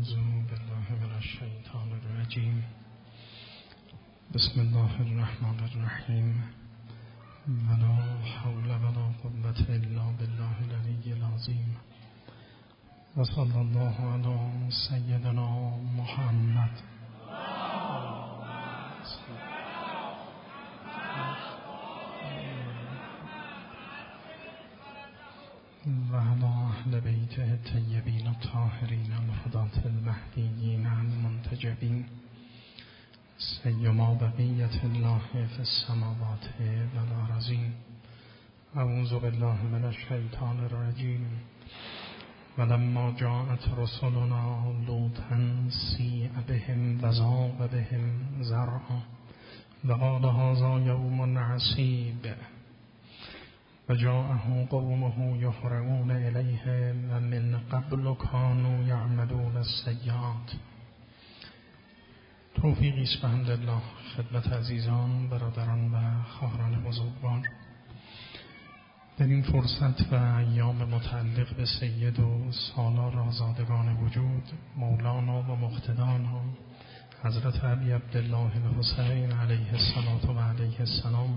أعوذ بالله من الشیطان الرجیم. بسم الله الرحمن الرحیم. ولا حول ولا قوة الا بالله العلی العظیم. و صلی الله علی سیدنا محمد و علی اهل بیته الطیبین الطاهرین الهداة المهدیین المنتجبین سیما بقیة الله فی السماوات والارضین. اعوذ بالله من الشیطان الرجیم. ولما جاءت رسلنا لوطا سیء بهم وضاق بهم ذرعا وقال هذا یوم عصیب وجاءه قومه یهرعون الیه ومن قبل كانوا یعملون السیئات. توفیقی است بحمدالله خدمت عزیزان، برادران و خواهران بزرگوار. در این فرصت و ایام متعلق به سید و سالار آزادگان وجود مولانا و مقتدانا حضرت ابی عبدالله الحسین علیه الصلاة و علیه السلام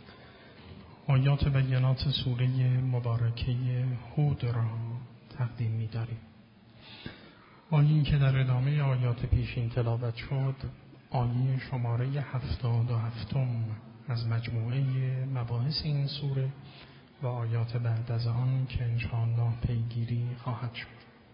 آیات بینات سوره مبارکه هود را تقدیم می داریم. آیه‌ای که در ادامه آیات پیشین تلاوت شد آیه شماره 77 از مجموعه مباحث این سوره و آیات بعد از آن که انشاءالله پیگیری خواهد شد.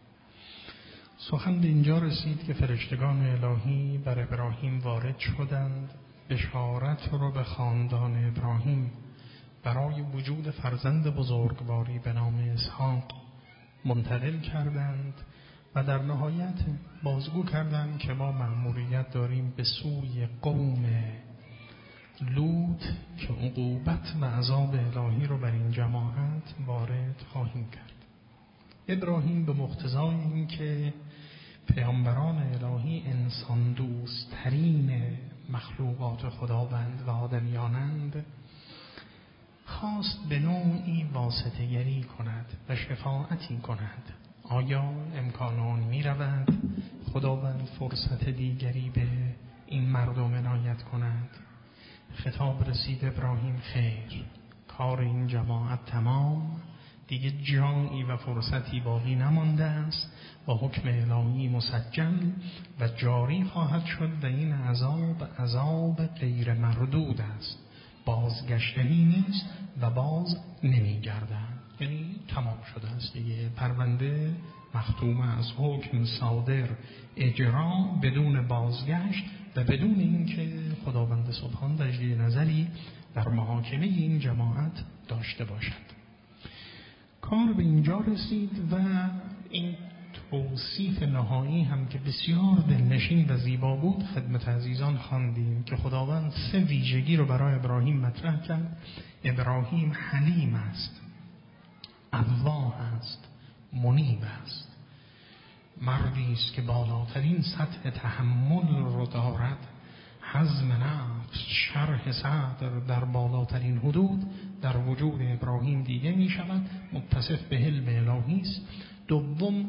سخن به اینجا رسید که فرشتگان الهی بر ابراهیم وارد شدند، بشارت رو به خاندان ابراهیم برای وجود فرزند بزرگواری به نام اسحاق منتقل کردند و در نهایت بازگو کردند که ما مأموریت داریم به سوی قوم لوط که عقوبت و عذاب الهی رو بر این جماعت وارد خواهیم کرد. ابراهیم به مقتضای این که پیامبران الهی انسان دوست ترین مخلوقات خداوند و آدمیانند خواست به نوعی واسطه گری کند و شفاعتی کند. آیا امکان آن می رود خداوند فرصت دیگری به این مردم عنایت کند؟ خطاب رسید ابراهیم خیر، کار این جماعت تمام، دیگه جایی و فرصتی باقی نمانده است و حکم الهی مسجل و جاری خواهد شد و این عذاب غیر مردود است، بازگشتنی نیست و باز نمی گردد. یعنی تمام شده است دیگه، پرونده مختوم از حکم صادر اجرا بدون بازگشت و بدون اینکه خداوند سبحان تجدید نظری در محاکمه این جماعت داشته باشد. کار به اینجا رسید و این توصیف نهایی هم که بسیار دلنشین و زیبا بود خدمت عزیزان خواندیم که خداوند 3 ویژگی رو برای ابراهیم مطرح کرد. ابراهیم حلیم است، اواه است، منیب است، مردی است که بالاترین سطح تحمل رو دارد، حزم نفس، شرح صدر در بالاترین حدود در وجود ابراهیم دیده می شود، متصف به حلم الهی است. دوم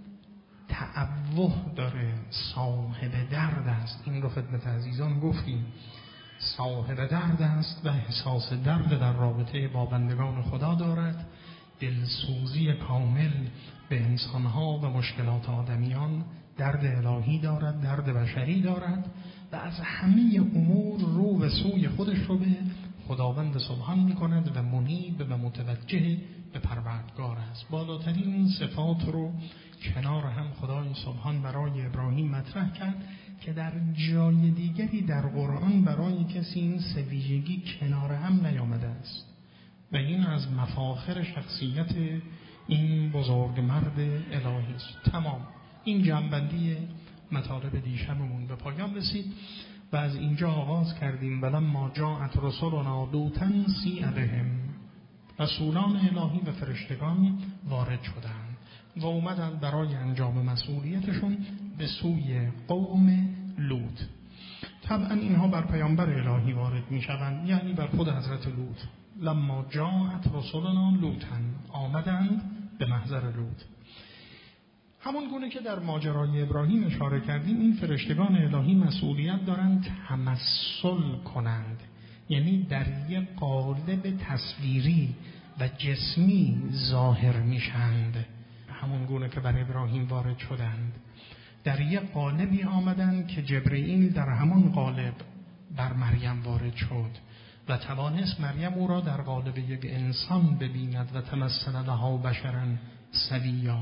تعوه داره، صاحب درد است. این رو خدمت عزیزان گفتیم، صاحب درد است و احساس درد در رابطه با بندگان خدا دارد، دلسوزی کامل به انسانها و مشکلات آدمیان، درد الهی دارد، درد بشری دارد و از همه امور رو به سوی خودش رو به خداوند سبحان می کند و منیب و متوجه به پروردگار است. بالاترین صفات رو کنار هم خدای سبحان برای ابراهیم مطرح کرد که در جای دیگری در قرآن برای کسی این 3 ویژگی کنار هم نیامده است و این از مفاخر شخصیت این بزرگ مرد الهی است. تمام این جنبندی مطالب دیشبمون به پایان رسید و از اینجا آغاز کردیم ولما جاءت رسلنا لوطا سیء بهم. رسولان الهی و فرشتگان وارد شدند و اومدند برای انجام مسئولیتشون به سوی قوم لوط. طبعا اینها بر پیامبر الهی وارد می شوند، یعنی بر خود حضرت لوط. لما جاءت رسلنا لوطا، آمدند به محضر لوط. همون گونه که در ماجرای ابراهیم اشاره کردیم، این فرشتگان الهی مسئولیت دارند تمثل کنند، یعنی در یک قالب تصویری و جسمی ظاهر میشند. همون گونه که بر ابراهیم وارد شدند، در یک قالبی آمدند که جبرئیل در همون قالب بر مریم وارد شد و توانست مریم او را در قالب یک انسان ببیند و تمثل لها بشرا سویا.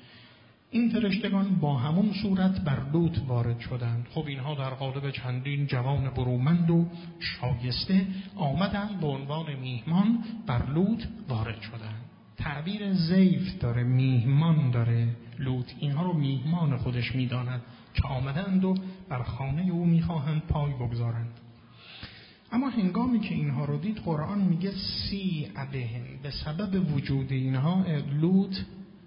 این فرشتگان با همون صورت بر لوط وارد شدند. خب اینها در قالب چندین جوان برومند و شایسته آمدند به عنوان میهمان بر لوط وارد شدند. تعبیر ضیف داره، میهمان داره. لوط اینها رو میهمان خودش میداند که آمدند و بر خانه او میخواهند پای بگذارند. اما هنگامی که اینها رو دید، قرآن میگه سی بهم، به سبب وجود اینها لوط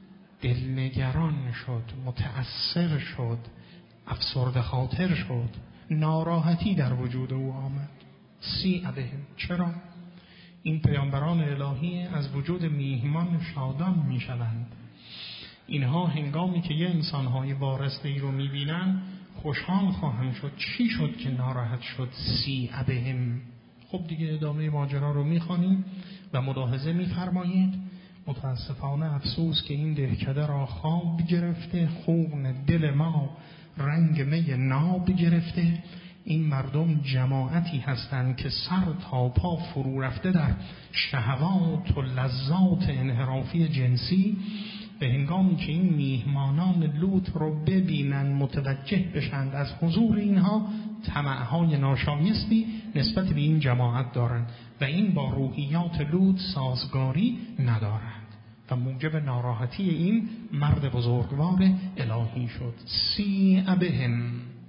دلنگران شد، متأثر شد، افسرده خاطر شد، ناراحتی در وجود او آمد. سی بهم، چرا؟ این پیامبران الهی از وجود میهمان شادان میشوند. اینها هنگامی که یه انسانهای وارسته ای رو میبینن خوشحال خواهند شد. چی شد که ناراحت شد؟ سی بهم. خب دیگه ادامه ماجرا رو میخوانیم و ملاحظه میفرمایید متاسفانه افسوس که این دهکده را خواب گرفته، خون دل ما رنگ می ناب گرفته. این مردم جماعتی هستند که سر تا پا فرو رفته در شهوات و لذات انحرافی جنسی. به هنگامی که این میهمانان لوط رو ببینن، متوجه بشند از حضور اینها، طمع‌های ناشایستی نسبت به این جماعت دارند و این با روحیات لوط سازگاری ندارند و موجب ناراحتی این مرد بزرگوار الهی شد. سی بهم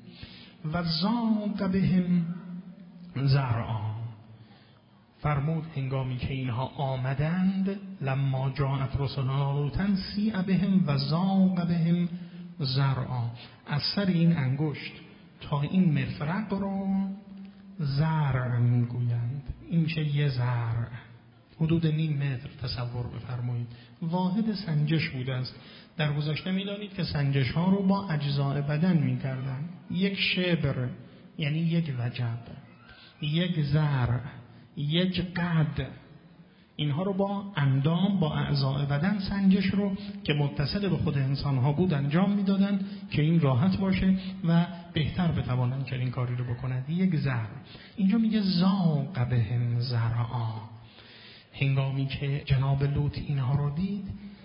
و ضاق بهم ذرعا. فرمود هنگامی که اینها آمدند، لما جاءت رسلنا لوطا سی بهم و ضاق بهم ذرعا. از سر این انگشت تا این مفرق رو زرع میگویند. این چه یه زرع، حدود نیم متر تصور بفرمایید. واحد سنجش بوده است. در گذشته می‌دانید که سنجش ها رو با اجزاء بدن می‌کردن. یک شبر یعنی یک وجب، یک زرع، یک قد، اینها رو با اندام، با اعضاء بدن سنجش رو که متصل به خود انسان ها بود انجام میدادن که این راحت باشه و بهتر بتوانند که این کاری رو بکنند. یک زرع. اینجا میگه ضاق بهم ذرعا. هنگامی که جناب لوط اینها رو دید،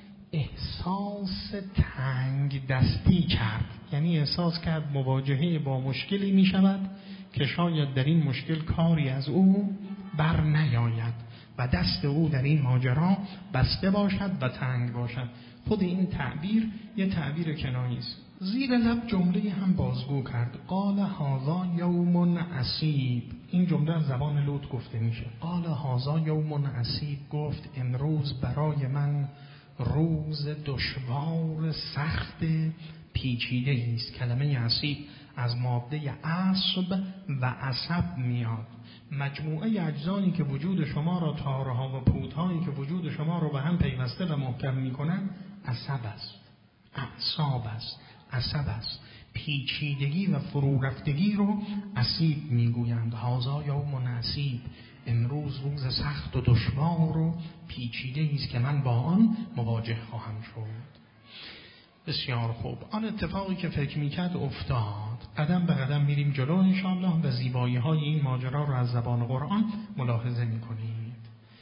احساس تنگ دستی کرد، یعنی احساس کرد مواجهه با مشکلی می شود که شاید در این مشکل کاری از او بر نیاید و دست او در این ماجرا بسته باشد و تنگ باشد. خود این تعبیر یه تعبیر کنایه‌ای است. زیر لب جمله هم بازگو کرد. قال هذا یوم عصیب. این جمله از زبان لوط گفته میشه. قال هذا یوم عصیب، گفت امروز برای من روز دشوار، سخت، پیچیده است. کلمه عصیب از ماده عصب و عصب میاد. مجموعه اجزایی که وجود شما را، تارها و پودهایی که وجود شما را به هم پیوسته و محکم میکنن، عصب است، اعصاب است، عصب است. پیچیدگی و فرورفتگی رو عصیب میگویند. هذا یوم عصیب، امروز روز سخت و دشوار و پیچیده است که من با آن مواجه خواهم شد. بسیار خوب. آن اتفاقی که فکر میکرد افتاد. قدم به قدم میریم جلو انشاءالله و زیبایی های این ماجرا رو از زبان قرآن ملاحظه میکنید.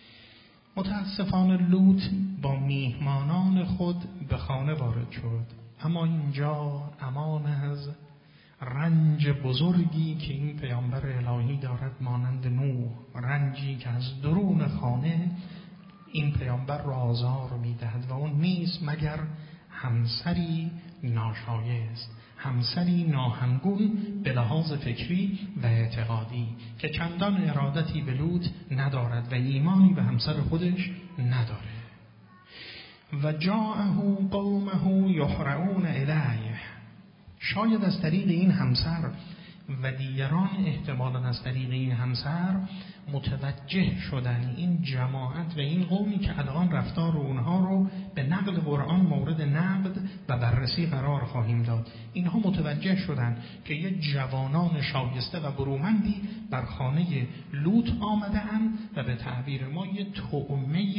متاسفانه لوط با میهمانان خود به خانه وارد شد، اما اینجا امان از رنج بزرگی که این پیامبر الهی دارد مانند نوح، رنجی که از درون خانه این پیامبر را آزار میدهد و اون نیست مگر همسری ناشایست، همسری ناهمگون به لحاظ فکری و اعتقادی که چندان ارادتی به لوط ندارد و ایمانی به همسر خودش نداره. و جاءه قومه یحرعون الیه. شاید از طریق این همسر و دیگران احتمالاً از طریق این همسر متوجه شدن این جماعت و این قومی که الان رفتار اونها رو به نقل قرآن مورد نقد و بررسی قرار خواهیم داد. اینها متوجه شدن که یه جوانان شایسته و برومندی بر خانه لوط آمده‌اند و به تعبیر ما یه طعمه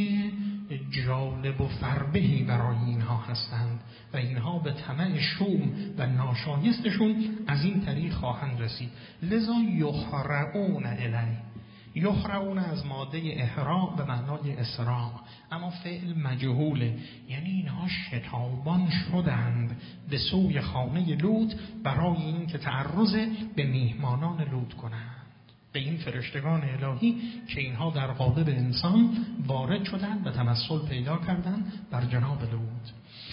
جالب و فربهی برای اینها هستند و اینها به طمع شوم و ناشایستشون از این طریق خواهند رسید. لذا یحرعون الیه. یحرعون از ماده احراع به معنای اسراع، اما فعل مجهوله، یعنی اینها شتابان شدند به سوی خانه لوط برای این که تعرض به میهمانان لوط کنند، به این فرشتگان الهی که اینها در قالب انسان وارد شدند و تمثل پیدا کردند بر جناب لوط.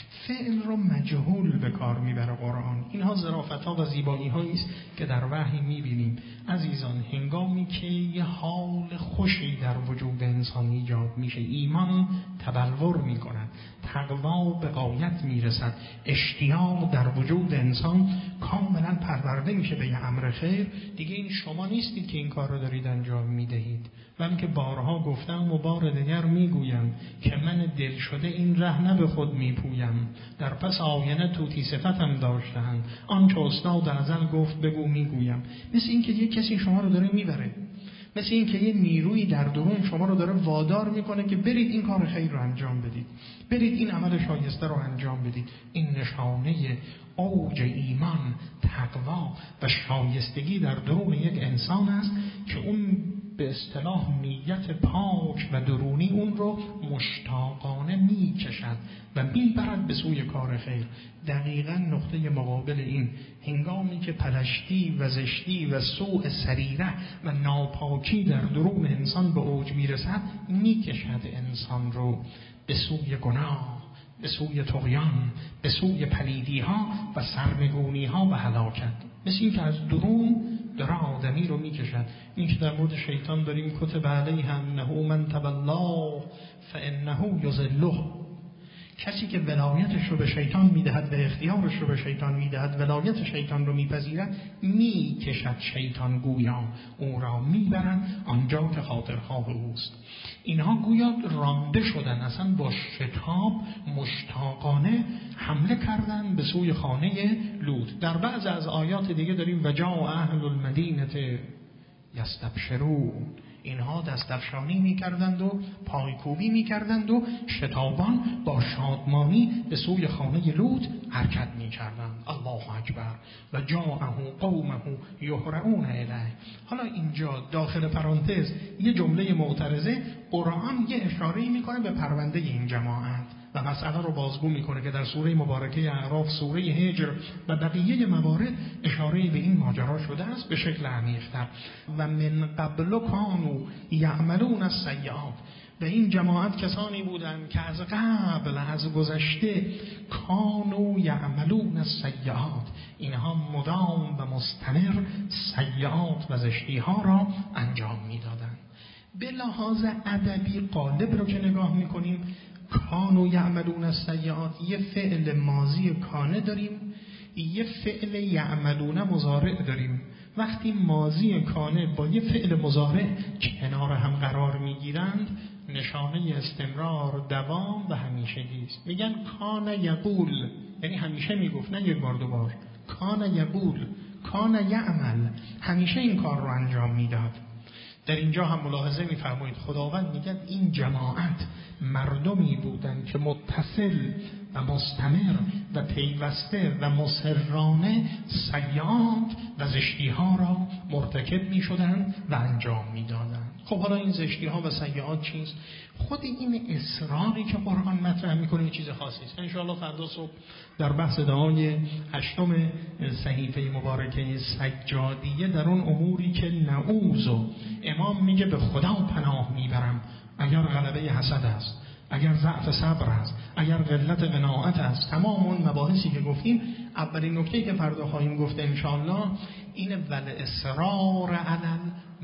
فعل رو مجهول به کار میبره قرآن. اینها ظرافت‌ها و زیبایی‌هایی است که در وحی میبینیم. عزیزان، هنگامی که یه حال خوشی در وجود انسان ایجاد میشه، ایمان تبلور میکند، تقوا به غایت میرسد، اشتیاق در وجود انسان کاملا پرورده میشه به یه امر خیر، دیگه این شما نیستید که این کار رو دارید انجام میدهید. من که بارها گفتم و بار دیگر میگویم که من دل شده این ره نه به خود میپویم، در پس آینه توتی صفتم داشتند، آنچه استاد ازل گفت بگو میگویم. مثل این که یک کسی شما رو داره میبره، مثل این که یه نیروی در درون شما رو داره وادار میکنه که برید این کار خیر رو انجام بدید، برید این عمل شایسته رو انجام بدید. این نشانه اوج ایمان، تقوا و شایستگی در درون یک انسان است که اون به اصطلاح نیت پاک و درونی اون رو مشتاقانه میکشد و میبرد به سوی کار خیر. دقیقاً نقطه مقابل این، هنگامی که پلشتی و زشتی و سوء سریره و ناپاکی در درون انسان به اوج میرسد، میکشد انسان رو به سوی گناه، به سوی طغیان، به سوی پلیدی ها و سرنگونی ها و هلاکت. مثل این که از درون داره آدمی رو میکشد. این که در مورد شیطان داریم کتب علیه انه من تولاه فانه یضله، کسی که ولایتش رو به شیطان میدهد و اختیارش رو به شیطان میدهد، ولایت شیطان رو میپذیرد، میکشد شیطان گویا او را میبرند آنجا که خاطرخواه اوست. اینها گویا رانده شدن، اصلا با شتاب مشتاقانه حمله کردن به سوی خانه لوط. در بعض از آیات دیگه داریم و جاء اهل المدینه یستبشرون، اینها دستفشانی میکردند و پایکوبی میکردند و شتابان با شادمانی به سوی خانه لوط حرکت میکردند. الله اکبر. و جاءه قومه یحرعون الیه. حالا اینجا داخل پرانتز یه جمله معترضه، قرآن یه اشاره‌ای میکنه به پرونده این جماعت و مسئله رو بازگو میکنه که در سوره مبارکه اعراف، سوره هجر و بقیه موارد اشاره‌ای به این ماجرا شده است به شکل عمیق‌تر. و من قبل کانوا یعملون السیئات، و این جماعت کسانی بودند که از قبل، از گذشته، کانوا یعملون السیئات، اینها مدام و مستمر سیئات و زشتی‌ها را انجام میدادند. به لحاظ ادبی قالب رو که نگاه میکنیم، کانوا یعملون السیئات، یه فعل ماضی کانه داریم، یه فعل یعملون مضارع داریم. وقتی ماضی کانه با یه فعل مضارع کنار هم قرار میگیرند، نشانه استمرار، دوام و همیشگی است. میگن کان یقول، یعنی همیشه میگفت، نه یک بار دو بار. کان یقول، کان یعمل، همیشه این کار رو انجام میداد. در اینجا هم ملاحظه می‌فرمایید خداوند میگه این جماعت مردمی بودند که متصل و مستمر و پیوسته و مصرانه سیئات و زشتی‌ها را مرتکب می‌شدند و انجام می‌دادند. خب حالا این زشتی‌ها و سیئات چیست؟ خود این اصراری که قرآن مطرح می‌کنه یه چیز خاصی است. ان شاءالله فردا صبح در بحث دعای 8 صحیفه مبارکه سجادیه در اون اموری که نعوذ، امام میگه به خدا پناه میبرم اگر غلبه حسد است، اگر ضعف صبر است، اگر قلت قناعت است، تمام اون مباحثی که گفتیم. اولین نکته که فردا خواهیم گفت انشاءالله این ول اصرار علی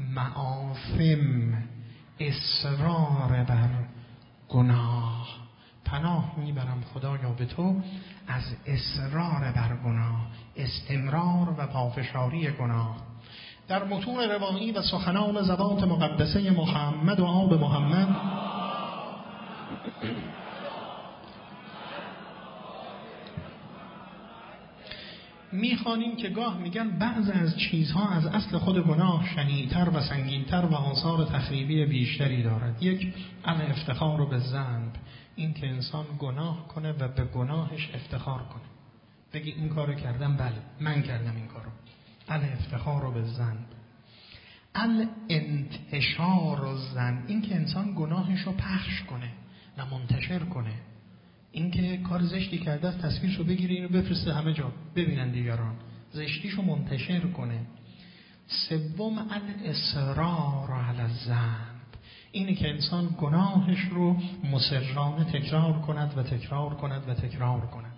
المعاصم، اصرار بر گناه. پناه میبرم خدایا به تو از اصرار بر گناه، استمرار و پافشاری گناه. در متون روایی و سخنان زبان مقدسه محمد و آل محمد میخوانیم که گاه میگن بعض از چیزها از اصل خود گناه شنیع‌تر و سنگین‌تر و آثار تخریبی بیشتری دارد. یک، الافتخار بالذنب، این که انسان گناه کنه و به گناهش افتخار کنه، بگی این کارو کردم، بله من کردم این کارو. الافتخار بالذنب. الانتشار الذنب، این که انسان گناهش رو پخش کنه و منتشر کنه، این که کار زشتی کرده است تصویرشو بگیره اینو بفرسته همه جا ببینن دیگران، زشتیشو منتشر کنه. سوم الاصرار علی الذنب، اینه که انسان گناهش رو مصرانه تکرار کند و تکرار کند و تکرار کند.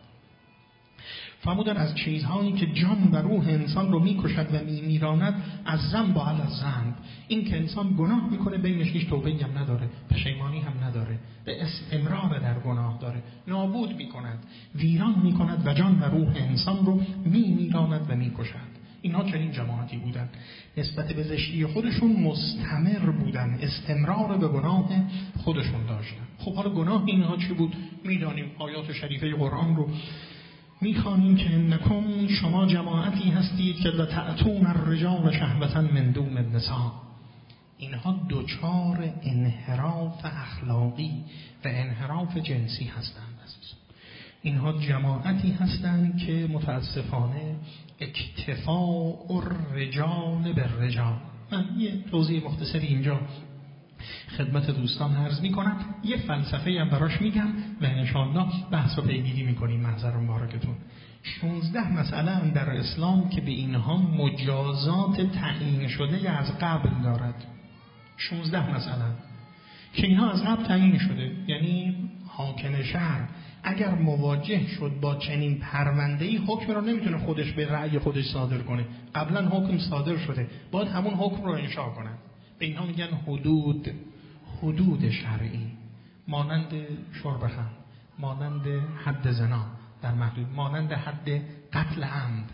فرمودن از چیزهایی که جان و روح انسان رو میکشد و میمیراند از ذنب علی الذنب، این که انسان گناه میکنه بینش هیچ توبه‌ای هم نداره، پشیمانی هم نداره، به استمرار در گناه داره، نابود میکند، ویران میکند و جان و روح انسان رو میمیراند و میکشد. اینا چنین جماعتی بودن، نسبت به زشتی خودشون مستمر بودن، استمرار به گناه خودشون داشتن. خب حالا گناه اینها چی بود؟ میدانیم، آیات شریفه قرآن رو میخوانیم که انکم، شما جماعتی هستید که لتأتون الرجال شهوة من دون النساء. اینها دوچار انحراف اخلاقی و انحراف جنسی هستند. اینها جماعتی هستند که متاسفانه اکتفاء الرجال بالرجال. من یه توضیح مختصری اینجا خدمت دوستان عرض میکنم، یه فلسفه هم براش میگم و انشاءالله بحث رو پیگیری میکنیم. محضر مبارکتون 16 مسئله هم در اسلام که به اینها مجازات تعیین شده از قبل دارد. 16 مسئله که اینها از قبل تعیین شده، یعنی حاکم شهر اگر مواجه شد با چنین پرونده‌ای حکم رو نمیتونه خودش به رأی خودش صادر کنه، قبلا حکم صادر شده، باید همون حکم رو انشاء کنه. به اینها میگن حدود شرعی، مانند شرب خمر، مانند حد زنا در محدود، مانند حد قتل عمد.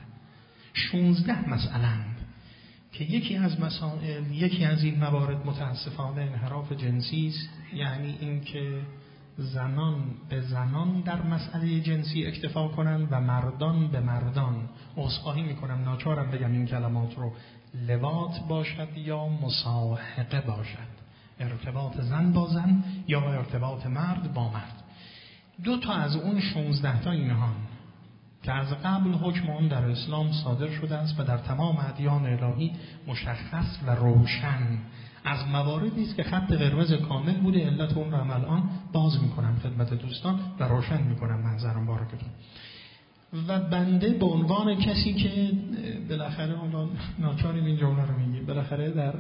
16 مسئله که یکی از مسائل، یکی از این موارد متاسفانه انحراف جنسی است، یعنی این که زنان به زنان در مسئله جنسی اکتفا کنند و مردان به مردان. عذرخواهی میکنم ناچارم بگم این کلمات رو، لواط باشد یا مصاحقه باشد، ارتباط زن با زن یا ارتباط مرد با مرد. 2 تا از اون 16 تا اینهان که از قبل حکم اون در اسلام صادر شده است و در تمام ادیان الهی مشخص و روشن از مواردی است که خط قرمز کامل بوده. علت اون رو هم الان باز میکنم خدمت دوستان و روشن میکنم منظرم بارکتون. و بنده به عنوان کسی که بالاخره اون ناچاریم این جمله رو میگیم، بالاخره در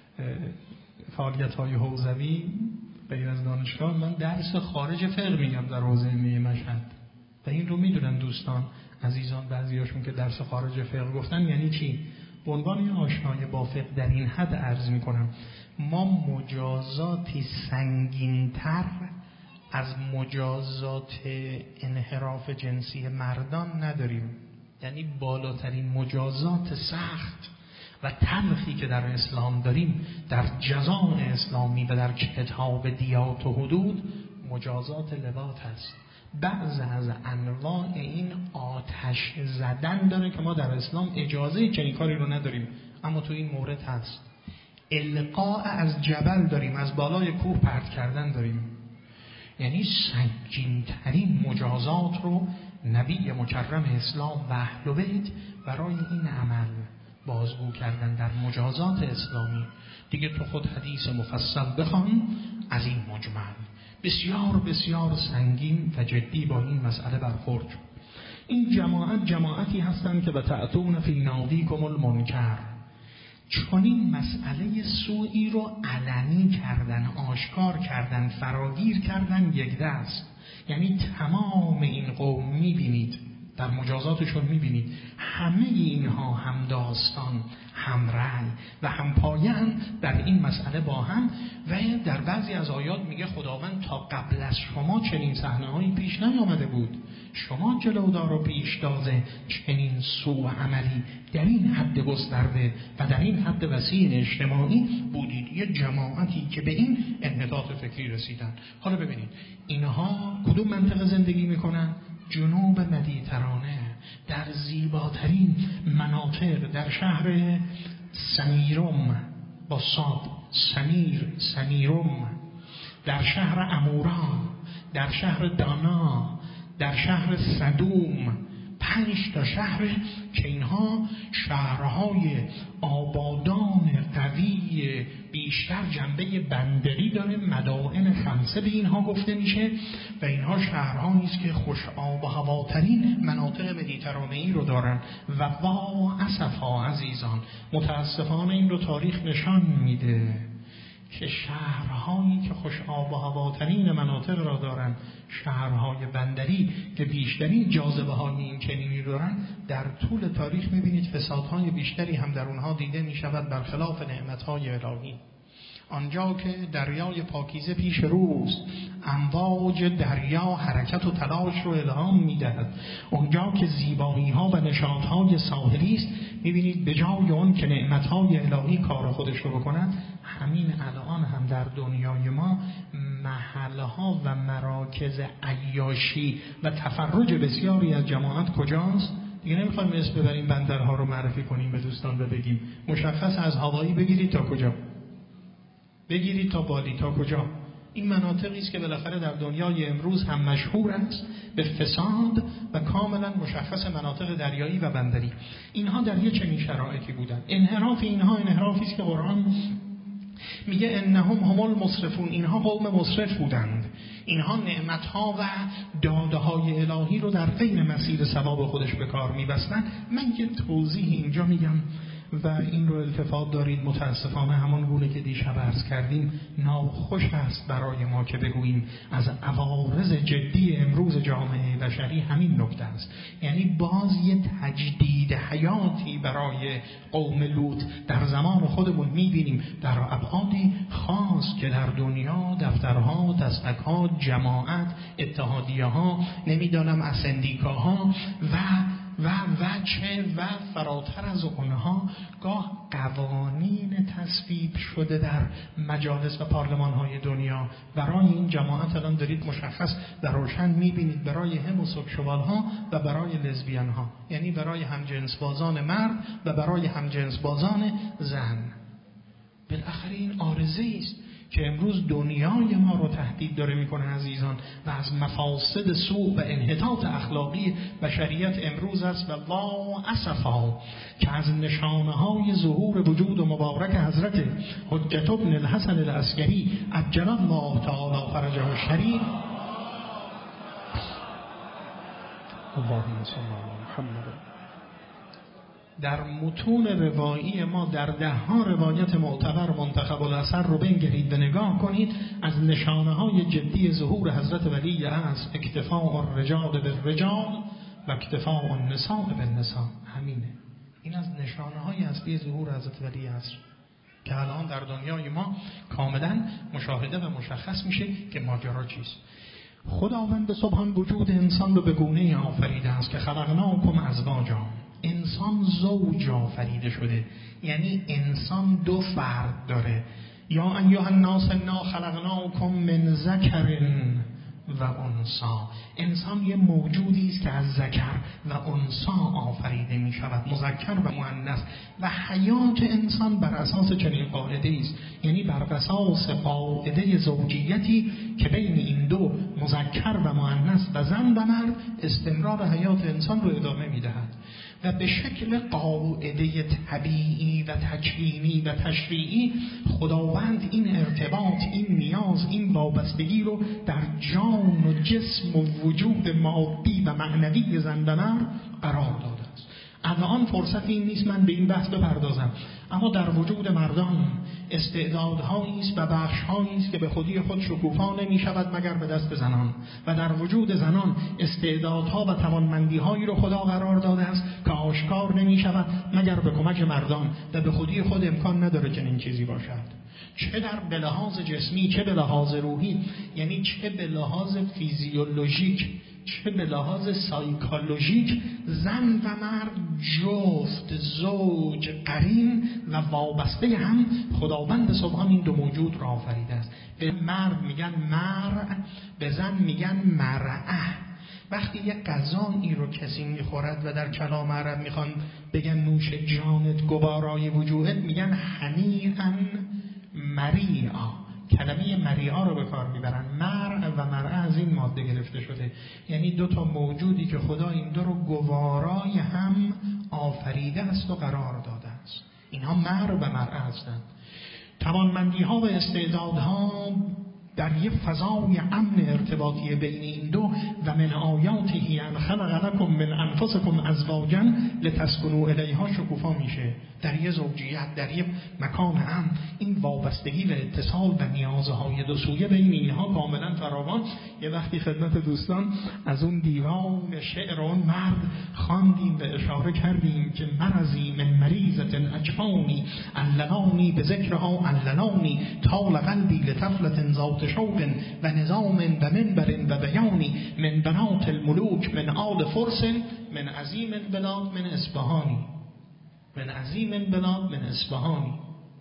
فعالیت‌های حوزوی غیر از دانشگاه من درس خارج فقه میگم در حوزه علمی مشهد و این رو میدونن دوستان عزیزان بعضیاشون که درس خارج فقه گفتن یعنی چی. به عنوان آشنای با فقه در این حد عرض میکنم، ما مجازاتی سنگین‌تر از مجازات انحراف جنسی مردان نداریم. یعنی بالاترین مجازات سخت و تلخی که در اسلام داریم در جزاء اسلامی و در کتاب دیات و حدود مجازات لواط هست. بعض از انواع این آتش زدن داره که ما در اسلام اجازه چنین کاری رو نداریم، اما تو این مورد هست. القاء از جبل داریم، از بالای کوه پرت کردن داریم. یعنی سنگین‌ترین مجازات رو نبی مکرم اسلام و اهل بیت برای این عمل بازگو کردن در مجازات اسلامی. دیگه تو خود حدیث مفصل بخوان از این مجمل بسیار بسیار سنگین و جدی با این مسئله برخورد. این جماعتی هستند که بتأتون فی نادیکم المنکر، چون این مسئله سوئی رو علنی کردن، آشکار کردن، فراگیر کردن یک دست. یعنی تمام این قوم میبینید در مجازاتشون میبینید همه اینها هم داستان، هم رأی و هم پایه‌اند در این مسئله با هم. و در بعضی از آیات میگه خداوند تا قبل از شما چنین صحنه‌هایی پیش نیامده بود. شما جلودار و پیشتازه چنین سوء عملی در این حد گسترده و در این حد وسیع اجتماعی بودید، یه جماعتی که به این انحطاط فکری رسیدن. حالا ببینید اینها کدوم منطقه زندگی میکنن؟ جنوب مدیترانه، در زیباترین مناطق، در شهر سمیرم با صاد، سمیرم، در شهر امورا، در شهر دانا، در شهر صدوم. 5 تا شهر که اینها شهرهای آبادان قوی بیشتر جنبه بندری داره، مدائن 5 به اینها گفته میشه و اینها شهرهایی است که خوش آب و هواترین مناطق مدیترانه‌ای رو دارن و وا اسفا عزیزان، متاسفانه این رو تاریخ نشان میده که شهرهایی که خوش آب و هواترین مناطق را دارند، شهرهای بندری که بیشترین جاذبه های این چنینی دارند، در طول تاریخ میبینید فسادهای بیشتری هم در اونها دیده میشود برخلاف نعمتهای الهی. آنجا که دریای پاکیزه پیش روست، امواج دریا حرکت و تلاش رو الهام میدهد، اونجا که زیبایی ها و نشاط های ساحلی است، میبینید به جای اون که نعمت های الهی کار خودش رو بکنند، همین الان هم در دنیای ما محله ها و مراکز عیاشی و تفرج بسیاری از جماعت کجاست؟ دیگه نمیخوایم اسم ببریم بندرها رو معرفی کنیم به دوستان و بگیم مشخص از هوایی بگیرید تا کجا، بگیرید تا بالی تا کجا. این مناطقی است که بالاخره در دنیای امروز هم مشهور است به فساد و کاملا مشخص مناطق دریایی و بندری. اینها در یه چنین شرایطی بودن. انحراف اینها انحرافی است که قرآن میگه انهم هم المسرفون، اینها قوم مسرف بودند، اینها نعمتها و داده‌های الهی رو در غیر مسیر ثواب خودش به کار میبستن. من یه توضیح اینجا میگم و این رو التفات دارید. متاسفانه همان گونه که دیشب عرض کردیم ناخوش است برای ما که بگوییم از عوارض جدی امروز جامعه بشری همین نکته است. یعنی باز یه تجدید حیاتی برای قوم لوط در زمان خودمون میبینیم در ابعادی خاص که در دنیا دفترها، دستک‌ها، جماعت، اتحادیه‌ها، نمیدانم اسندیکاها و فراتر از اونها گاه قوانین تصویب شده در مجالس و پارلمان‌های دنیا برای این جماعت. الان دارید مشخص در روشن می‌بینید برای هموسکشوال‌ها و برای لزبیان‌ها، یعنی برای همجنسبازان مرد و برای همجنسبازان زن. بالاخره این عارضه است که امروز دنیای ما رو تهدید داره میکنه عزیزان و از مفاسد سوء و انحطاط اخلاقی بشریت امروز است. و وا اسفا که از نشانه های ظهور وجود مبارک حضرت حجت ابن الحسن العسکری عجل الله تعالی فرجه الشریف. اللهم صل علی محمد. در متون روایی ما در 10 روایت معتبر منتخب الاثر رو بنگرید و نگاه کنید، از نشانه های جدی ظهور حضرت ولی است اکتفاء الرجال بالرجال و اکتفاء النساء بالنساء. همینه، این از نشانه های اصلی ظهور حضرت ولی است که الان در دنیای ما کاملا مشاهده و مشخص میشه که ماجرا چیست. خداوند سبحان وجود انسان رو به گونه آفریده است که خلقناکم ازواجا، انسان زوج آفریده شده، یعنی انسان 2 فرد داره. یا ایها الناس انا خلقناکم من ذکر و انثی، انسان یه موجودی است که از ذکر و انثی آفریده می شود، مذکر و مؤنث، و حیات انسان بر اساس چنین قاعده است، یعنی بر اساس قاعده زوجیتی که بین این 2 مذکر و مؤنث و زن و مرد استمرار حیات انسان رو ادامه می دهد و به شکل قاعده طبیعی و تکوینی و تشریعی خداوند این ارتباط، این نیاز، این وابستگی رو در جان و جسم و وجود مادی و معنوی زن و مرد قرار داده است. الان فرصت این نیست من به این بحث بپردازم، اما در وجود مردان استعدادهایی است و بخش‌هایی است که به خودی خود شکوفا نمی شود مگر به دست زنان، و در وجود زنان استعدادها و توانمندی‌هایی رو خدا قرار داده است که آشکار نمی شود مگر به کمک مردان و به خودی خود امکان نداره چنین چیزی باشد، چه به لحاظ جسمی چه به لحاظ روحی، یعنی چه به لحاظ فیزیولوژیک چه به لحاظ سایکولوژیک زن و مرد جفت، زوج، قرین و وابسته هم خداوند سبحان این دو موجود را آفریده است. به مرد میگن مرع، به زن میگن مرعه. وقتی یک غذایی رو کسی میخورد و در کلام عرب میخوان بگن نوش جانت گوارای وجوهت، میگن هنیئا مریعا. کلمه مریعا رو به کار میبرن. مرع و مرعه از این ماده گرفته شده، یعنی دو تا موجودی که خدا این دو رو گوارای هم آفریده است و قرار داده است. اینها مرع و مرعه هستند. توانمندی ها و استعدادها در یک فضای امن ارتباطی بین این دو و من آیاته ان خلق لکم من انفسکم ازواجا لتسکنوا الیها شکوفا میشه. در یک زوجیت، در یک مکان امن، این وابستگی و اتصال و نیازهای دو سویه بین اینها کاملا فراوان. یه وقتی خدمت دوستان از اون دیوان شعر اون مرد خواندیم و اشاره کردیم که مرضی من مریضة اجفانی عللانی به ذکرها عللانی طال قلبی لطفلة ذات شوق و نظام و منبر و بیانی من بنات الملوک من آل فرس من عظیم البلاد من اصفهانی. من عظیم البلاد من اصفهانی.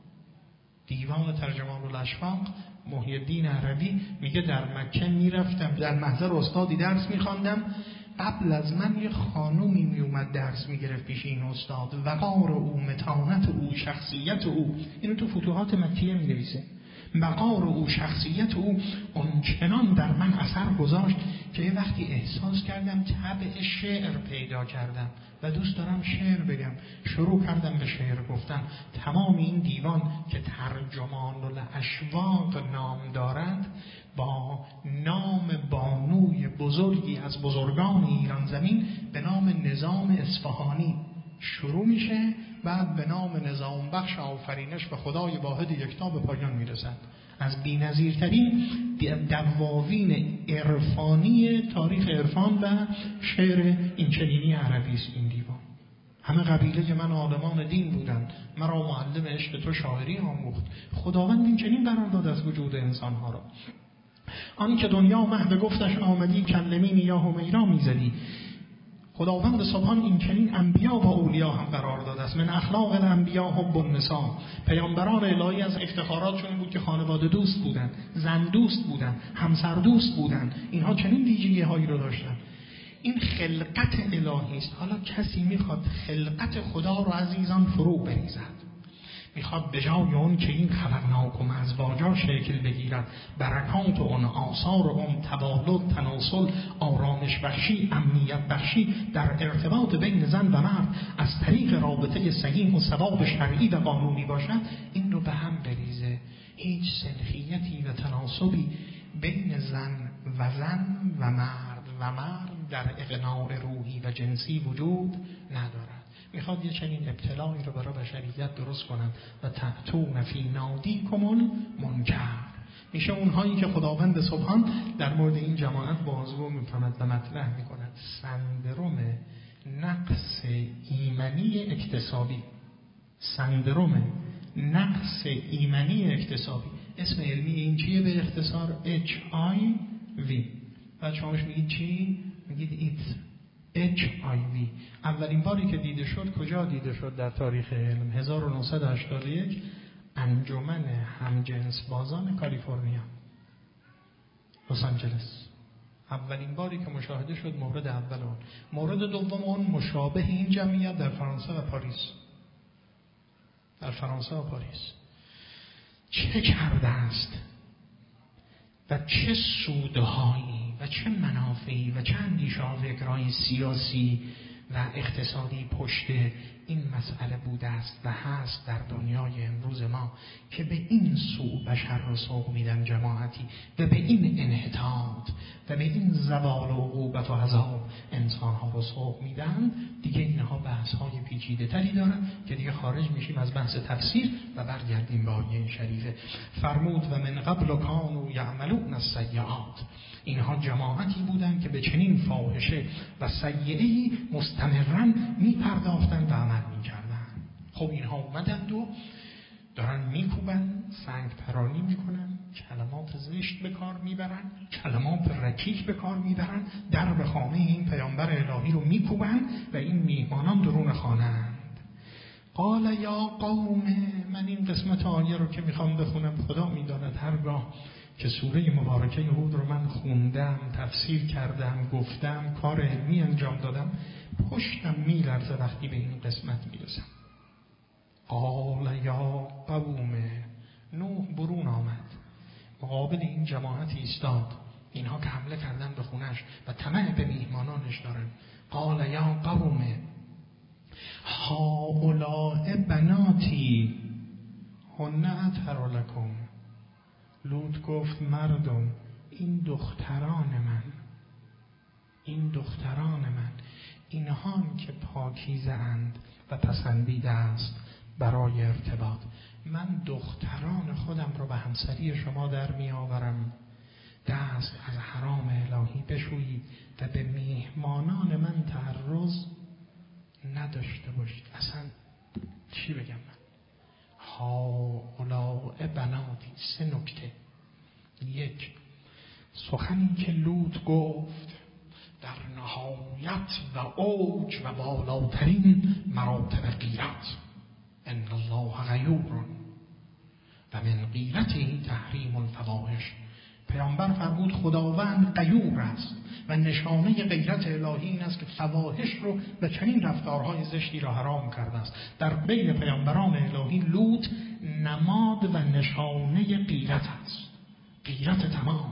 دیوان ترجمان الاشفاق محی الدین عربی میگه در مکه میرفتم، در محضر استادی درس میخواندم، قبل از من یه خانومی میومد درس میگرفت پیش این استاد، وقار او، متانت او، شخصیت او، اینو تو فتوحات مکیه مینویسه، وقار او، شخصیت او اونچنان در من اثر گذاشت که یه وقتی احساس کردم طبع شعر پیدا کردم و دوست دارم شعر بگم. شروع کردم به شعر گفتن. تمام این دیوان که ترجمان الاشواق نام دارد با نام بانوی بزرگی از بزرگان ایران زمین به نام نظام اصفهانی شروع میشه، بعد به نام نظام بخش آفرینش به خدای واحد یکتا به پایان میرسد. از بی‌نظیرترین دواوین عرفانی تاریخ عرفان و شعر اینچنینی عربی است این دیوان. همه قبیله من عالمان دین بودند، مرا معلم عشق تو شاعری آموخت. خداوند این چنین قرار داد از وجود انسانها را. آن که دنیا محو گفتش آمدی، کلمینی یا همیرا میزدی. خداوند سبحان این چنین انبیا و اولیا هم قرار داده است. من اخلاق الانبیا حب النساء. پیامبران الهی از افتخاراتشون این بود که خانواده دوست بودن، زن دوست بودن، همسر دوست بودن. اینها چنین ویژگی هایی رو داشتن. این خلقت الهی است. حالا کسی میخواد خلقت خدا رو عزیزان فرو بریزد، میخواد به جای اون که این خلقناکم ازواجا شکل بگیرد، برکات اون، آثار اون، تبادل، تناسل، آرامش بخشی، امنیت بخشی در ارتباط بین زن و مرد از طریق رابطه صحیح و ثواب شرعی و قانونی باشد، این رو به هم بریزه. هیچ سنخیتی و تناسبی بین زن و مرد در اقناع روحی و جنسی وجود ندارد. میخواد یه چنین ابتلایی رو برای بشریت درست کنند و تأتون فی نادیکم المنکر. میشه اونهایی که خداوند سبحان در مورد این جماعت بازگو میفهمد و مطرح میکند. سندروم نقص ایمنی اکتسابی. سندروم نقص ایمنی اکتسابی. اسم علمی این چیه به اختصار؟ HIV. بعد شما میگید چی؟ میگید ایدز. HIV. اولین باری که دیده شد کجا دیده شد در تاریخ علم؟ 1981 انجمن همجنس بازان کالیفرنیا، لس آنجلس. اولین باری که مشاهده شد مورد اول اون. مورد دوم اون مشابه این جمعیت در فرانسه و پاریس. در فرانسه و پاریس چه کرده است و چه سودهایی و چه منافعی و چه اندیشه ها فکرهای سیاسی و اقتصادی پشت این مسئله بوده است و هست در دنیای امروز ما که به این سو بشر رو سوق میدن جماعتی و به این انحطاط و به این زوال و عقوبت و عذاب انسان ها رو سوق میدن. دیگه اینها بحث های پیچیده تری دارن که دیگه خارج میشیم از بحث تفسیر و برگردیم به آیه شریفه. فرمود و من قبل کانوا یعملون السیئات. اینها جماعتی بودند که به چنین فاحشه و سیئه‌ای مستمراً میپرداختند و عمل میکردند. خب اینها اومدند و دارن میکوبن، سنگ پرانی میکنن، کلمات زشت به کار میبرن، کلمات رکیک به کار میبرن، در به خانه این پیامبر الهی رو میکوبن و این میهمانان درون خانه‌اند. قال یا قوم، من این قسمت آیه رو که میخوام بخونم خدا میداند هرگاه که سوره مبارکه هود رو من خوندم، تفسیر کردم، گفتم، کار علمی انجام دادم، پشتم میلرزه وقتی به این قسمت میرسم. قال یا قوم، نوح برون آمد، مقابل این جماعت ایستاد، اینها که حمله کردن به خونش و طمع به میهمانانش دارن. قال یا قوم هؤلاء بناتی هن اطهر لکم. لوط گفت مردم، این دختران من، این دختران من، اینها که پاکیزه اند و پسندیده است برای ارتباط. من دختران خودم رو به همسری شما در می آورم. دست از حرام الهی بشویید و به میهمانان من تعرض نداشته باشید. اصلا چی بگم من؟ هؤلاء بناتی. 3 نکته. 1. سخنی که لوط گفت در نهایت و اوج و بالاترین مراتب غیرت، ان الله غیور و من غیرته تحریم الفواحش. پیامبر فرمود خداوند غیور است و نشانه غیرت الهی این است که فواحش رو و چنین رفتارهای زشتی را حرام کرده است. در بین پیامبران الهی لوط نماد و نشانه غیرت است. غیرت تمام،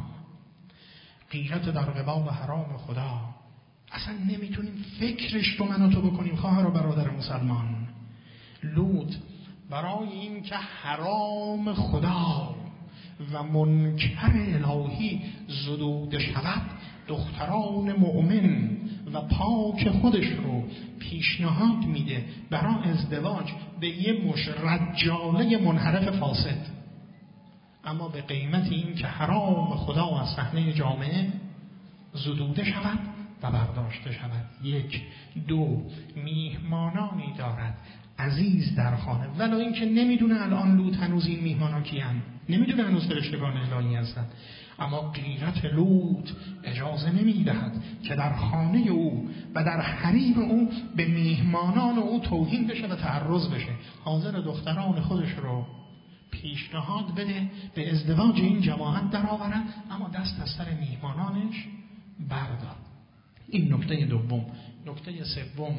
غیرت در قبال حرام خدا. اصلا نمیتونیم فکرش رو من و تو بکنیم خواهر و برادر مسلمان. لوط برای این که حرام خدا و منکر الهی زدوده شود، دختران مؤمن و پاک خودش رو پیشنهاد میده برای ازدواج به یه مش رجاله منحرف فاسد، اما به قیمت این که حرام خدا از صحنه جامعه زدوده شود و برداشته شود. 1. 2. میهمانانی دارد عزیز در خانه، ولو این که نمیدونه الان لوط هنوز این میهمانا کیان، نمیدونه هنوز فرشتگان الهی هستند، اما غیرت لوط اجازه نمیدهد که در خانه او و در حریم او به میهمانان او توهین بشه و تعرض بشه. حاضر دختران خودش رو پیشنهاد بده به ازدواج این جماعت در آورن، اما دست از سر میهمانانش بردار. این نکته دوم. نکته سوم،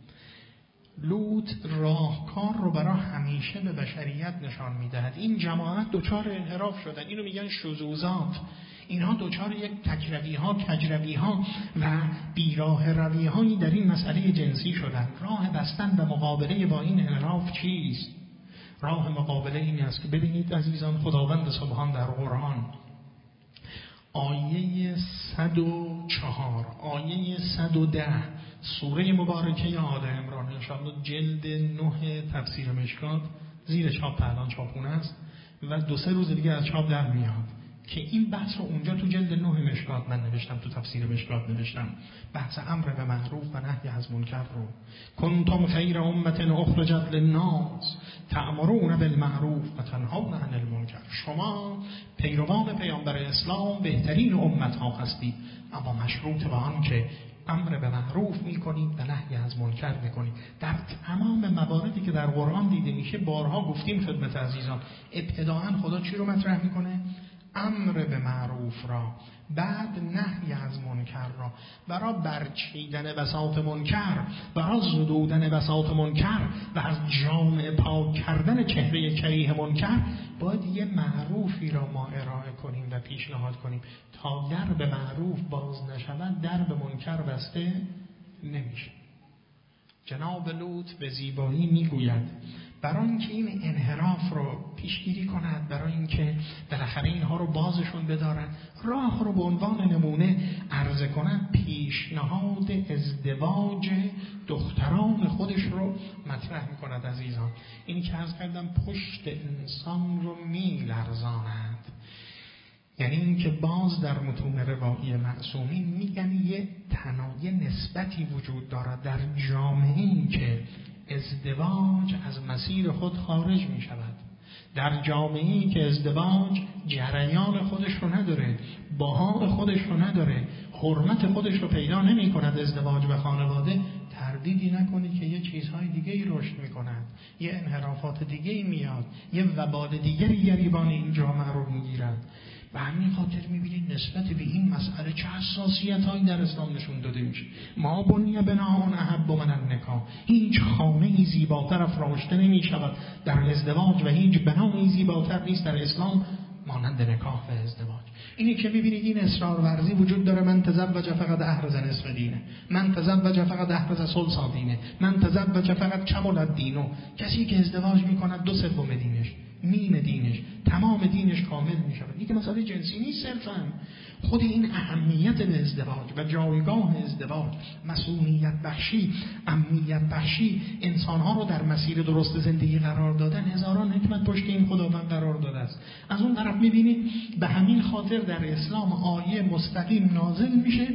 لوط راهکار رو برای همیشه به بشریت نشان میدهد. این جماعت دوچار انحراف شدن، اینو میگن شذوذات. اینها دوچار یک کجروی ها و بیراه روی هایی در این مسئله جنسی شدن. راه بستن و مقابله با این انحراف چیست؟ راه مقابله این است که ببینید عزیزان، خداوند سبحان در قرآن آیه 104 آیه 110 سوره مبارکه آل عمران، انشاءالله جلد 9 تفسیر مشکات، زیر چاپ الان چاپونه است و 2-3 روز دیگه از چاپ در میاد که این بحث رو اونجا تو جلد 9 مشکات من نوشتم، تو تفسیر مشکات نوشتم، بحث امر به معروف و نهی از منکر رو. کنتم خیر امة اخرجت للناس تأمرون بالمعروف و تنهون عن المنکر. شما پیروان پیامبر اسلام بهترین امت ها هستید، اما مشروط به آن که امر به معروف میکنید و نهی از منکر میکنید. در تمام مواردی که در قرآن دیده میشه، بارها گفتیم خدمت عزیزان، ابتداءً خدا چی رو مطرح میکنه؟ امر به معروف را، بعد نهی از منکر را. برای برچیدن بساط منکر، برای زدودن بساط منکر و از جامعه پاک کردن چهره کریه منکر، باید یه معروفی را ما ارائه کنیم و پیشنهاد کنیم. تا در به معروف باز نشود، در به منکر بسته نمیشه. جناب لوط به زیبایی میگوید برای اینکه این انحراف رو پیشگیری کند، برای اینکه بالاخره اینها رو بازشون بدارد، راه رو به عنوان نمونه عرضه کند، پیشنهاد ازدواج دختران خودش رو مطرح میکند. عزیزان، این که عرض کردم پشت انسان رو میلرزاند، یعنی این که باز در متون روایی معصومین میگن یه نسبتی وجود دارد در جامعه این که ازدواج از مسیر خود خارج می شود، در جامعه‌ای که ازدواج جریان خودش رو نداره، بها خودش رو نداره، حرمت خودش رو پیدا نمی کند ازدواج و خانواده، تردیدی نکنید که یه چیزهای دیگه‌ای رشد می‌کند، یه انحرافات دیگه‌ای میاد، یه وبال دیگری گریبان این جامعه رو می‌گیرد. و همین خاطر می‌بینید نسبت به این مسئله چه حساسیت‌هایی در اسلام نشون داده میشه. ما بنی بناء احب من النکاح، هیچ خانه‌ای زیباتر افراشته نمی‌شود در ازدواج و هیچ بنایی زیباتر نیست در اسلام مانند نکاح و ازدواج. اینی که می‌بینید این اصرار ورزی وجود داره، من تزوج فقط احرز نصف دینه، من تزوج فقط احرز ثلث دینه، من تزوج فقط کمال دینو. کسی که ازدواج می‌کند 2/3 دینش، نیم دینش، تمام دینش کامل می‌شود. این که مسئله جنسی نیست صرفاً. خود این اهمیت به ازدواج و جایگاه ازدواج، مسئولیت بخشی، امنیت بخشی، انسان‌ها رو در مسیر درست زندگی قرار دادن، هزاران حکمت پشت این خداوند قرار داده است. از اون طرف می‌بینید به همین خاطر در اسلام آیه مستقیم نازل میشه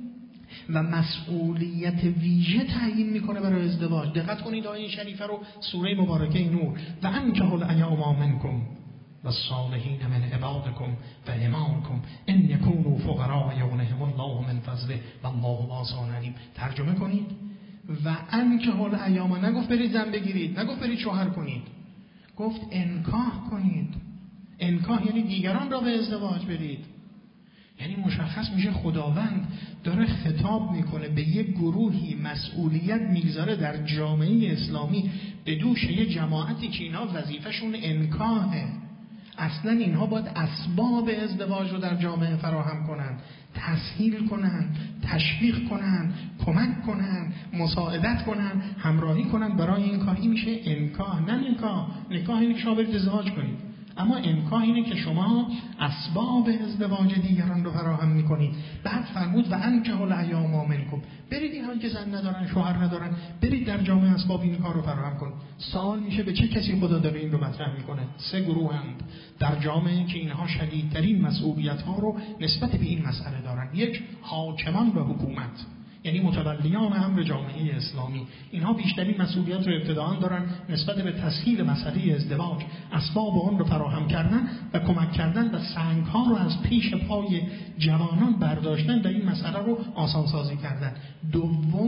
و مسئولیت ویژه تعیین میکنه برای ازدواج. دقت کنید آیه شریفه رو، سوره مبارکه نور، و انکحوا الایام منکم والصالحین من عبادکم و امامکم ان یکونوا فقراء یغنهم الله من فضله والله واسع علیم. ترجمه کنید و انکحوا الایام، نگفت برید زن بگیرید، نگفت برید شوهر کنید، گفت انکاح کنید. انکاح یعنی دیگران را به ازدواج برید. یعنی مشخص میشه خداوند داره خطاب میکنه به یک گروهی، مسئولیت میگذاره در جامعه اسلامی به دوش یه جماعتی که اینا وظیفهشون انکاحه. اصلا اینها باید اسباب ازدواج رو در جامعه فراهم کنن، تسهیل کنن، تشویق کنن، کمک کنن، مساعدت کنن، همراهی کنن برای این کار. این میشه انکاح، نه نکاح. نکاح اینه که شما برید ازدواج کنید، اما انکاح اینه که شما اسباب ازدواج دیگران رو فراهم میکنید. بعد فرمود و انکحوا الایام منکم، برید اینها که زن ندارن، شوهر ندارن، برید در جامعه اسباب این کار رو فراهم کنید. سوال میشه به چه کسی خدا داره این رو مطرح میکنه؟ 3 گروه هستند در جامعه که اینها شدیدترین مسئولیت ها رو نسبت به این مسئله دارن. 1 حاکمان و حکومت، یعنی متولیان امر جامعه اسلامی. اینها بیشترین مسئولیت رو ابتداءً دارن نسبت به تسهیل مسئله ازدواج، اسباب اون رو فراهم کردن و کمک کردن و سنگ‌ها رو از پیش پای جوانان برداشتن و این مسئله رو آسانسازی کردن. 2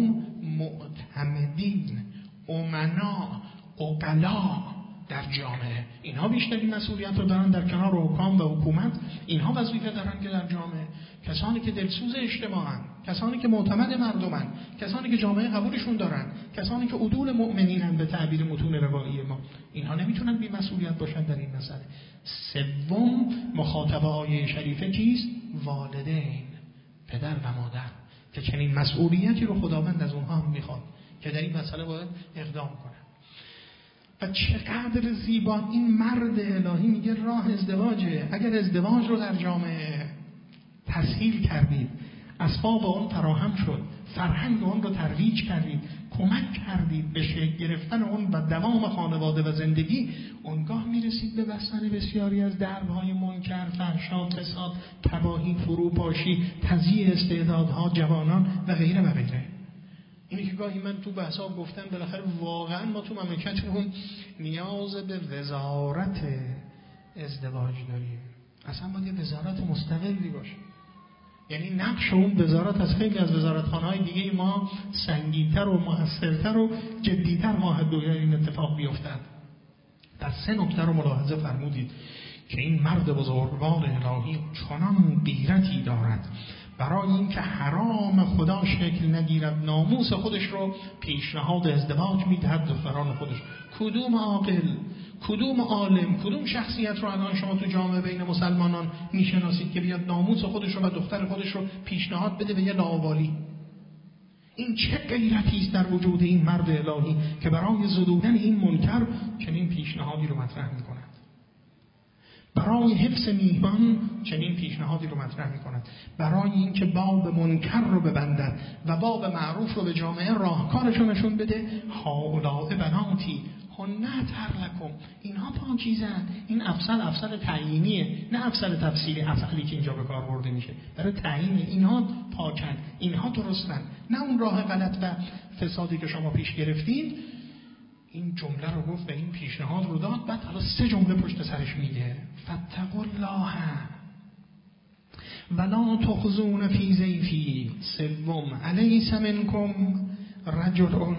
معتمدین، امنا، عقلا در جامعه، اینها بیشترین مسئولیت رو دارن در کنار حکام و حکومت. اینها وظیفه دارن که در جامعه کسانی که دلسوز اجتماعن، کسانی که معتمد مردمن، کسانی که جامعه قبولشون دارن، کسانی که عدول مؤمنینن به تعبیر متون روایی ما، اینها نمیتونن بی مسئولیت باشن در این مسئله. 3 مخاطب آیه شریفه کیست؟ والدین، پدر و مادر، که چنین مسئولیتی رو خداوند از اونها هم میخواد که در این مسئله باید اقدام کنن. و چقدر زیبا این مرد الهی میگه راه ازدواجه. اگر ازدواج رو در جامعه تسهیل کردید، اسباب اون فراهم شد، فرهنگ اون رو ترویج کردید، کمک کردید به شکل گرفتن اون و دوام خانواده و زندگی، اونگاه میرسید به بستن بسیاری از دربهای منکر، فحشا، فساد، تباهی، فروپاشی، تضییع استعدادها جوانان و غیره و غیره. اینی که گاهی من تو بحثا گفتم بالاخره واقعا ما تو مملکتمون نیاز به وزارت ازدواج داریم. اصلا باید یه وزارت مستقلی باشه. یعنی نقش اون وزارت از خیلی از وزارتخانه‌های دیگه ما سنگین‌تر و موثرتر و جدی‌تر خواهد بود این اتفاق بیفتد. در 3 نکته رو ملاحظه فرمودید که این مرد بزرگوار الهی چنان غیرتی دارد برای اینکه حرام خدا شکل نگیرد، ناموس خودش رو پیشنهاد ازدواج میدهد دختران خودش. کدوم عاقل، کدوم عالم، کدوم شخصیت رو الان شما تو جامعه بین مسلمانان میشناسید که بیاد ناموس خودش رو و دختر خودش رو پیشنهاد بده به یه لاابالی؟ این چه غیرتی است در وجود این مرد الهی که برای زدودن این منکر چنین پیشنهادی رو مطرح میکند، برای حفظ میهمان چنین پیشنهادی رو مطرح میکند، برای اینکه باب منکر رو ببندد و باب معروف رو به جامعه راهکارش رو نشون بده. هؤلاء بناتی هن اطهر لکم، اینها پاکیزن. این افصل تعیینیه، نه افصل تفصیلی، افعلی که اینجا به کار برده میشه برای تعیین. اینها پاکن، اینها درستن، نه اون راه غلط و فسادی که شما پیش گرفتید. این این جمله رو گفت و این پیشنهاد رو داد، بعد حالا 3 جمله پشت سرش میگه فاتقوا الله ولا تخزون فی ضیفی. 3 الیس منکم رجل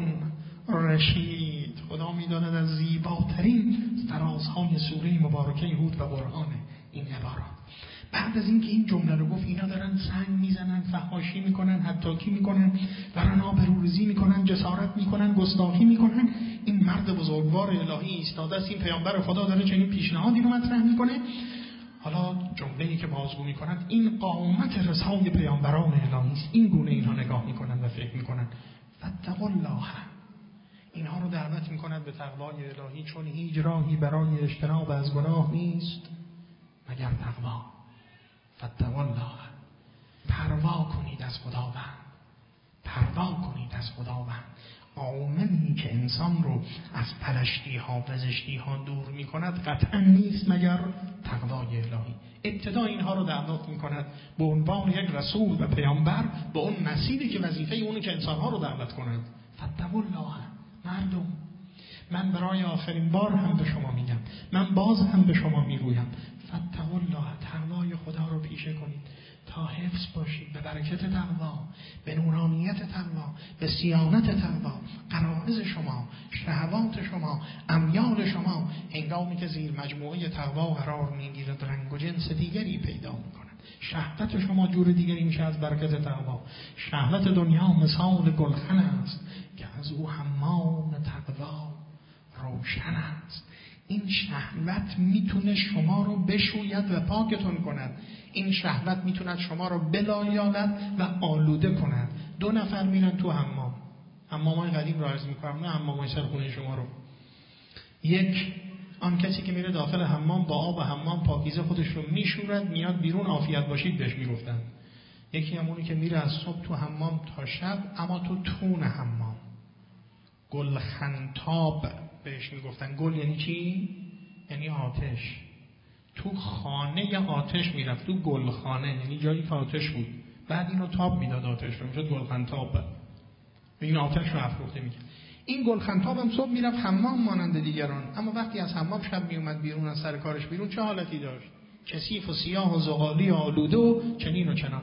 رشید. خدا میداند از زیباترین فرازهای سوره مبارکه هود و قرآن این عبارات. بعد از اینکه این جمله رو گفت، اینا دارن سنگ میزنن، فحاشی میکنن، حطاکی میکنن، دارن آبروریزی میکنن، جسارت میکنن، گستاخی میکنن. این مرد بزرگوار الهی ایستاده است، این پیامبر خدا داره چنین پیشنهادی رو مطرح میکنه. حالا جمله‌ای که بازگو میکنند این قامت رسای پیامبران الهی است. این گونه اینها نگاه میکنن و فکر میکنن. فاتقوا الله. اینها رو دعوت میکند به تقوای الهی، چون هیچ راهی برای اجتناب از گناه نیست مگر تقوا. فاتقوا الله. پروا کنید از خداوند، پروا کنید از خداوند. عاملی که انسان رو از پلشتی ها و زشتی ها دور می کند قطعا نیست مگر تقوای الهی. ابتدا اینها رو دعوت می کند به عنوان یک رسول و پیامبر به اون مسیری که وظیفه اونه که انسان ها رو دعوت کند. فاتقوا الله. مردم، من برای آخرین بار هم به شما میگم، من باز هم به شما میگویم، فاتقوا الله. تقوای خدا رو پیشه کنید تا حفظ باشید به برکت تقوا، به نورانیت تقوا، به صیانت تقوا. غرایز شما، شهوات شما، امیال شما هنگامی که زیر مجموعه تقوا قرار میگیرد رنگ و جنس دیگری پیدا میکند. شهوت شما جور دیگری میشه از برکت تقوا. شهوت دنیا مثال گلخن است که از او حمام تقوا روشن است. این شهوت میتونه شما رو بشوید و پاکتون کند. این شهوت میتونه شما رو بلایاند و آلوده کند. 2 نفر میرن تو حمام. حمامای قدیم رو عرض میکنم، نه حمامای سرخونه شما رو. یک، آن کسی که میره داخل حمام با آب حمام پاکیزه خودش رو میشورد، میاد بیرون عافیت باشید بهش میگفتن. یکی همونی که میره از صبح تو حمام تا شب، اما تو تون حمام، گلخنتاب بهش میگفتن. گل یعنی چی؟ یعنی آتش. تو خانه آتش میرفت، تو گلخانه یعنی جایی که آتش بود، بعد اینو تاب میداد آتش رو، میشد گلخنتاب. این آتش رو افروخته میکرد. این گلخنتاب هم صبح میرفت حمام مانند دیگران، اما وقتی از حمام شب میومد بیرون، از سر کارش بیرون، چه حالتی داشت؟ کثیف و سیاه و زغالی و آلوده و چنین و چنان.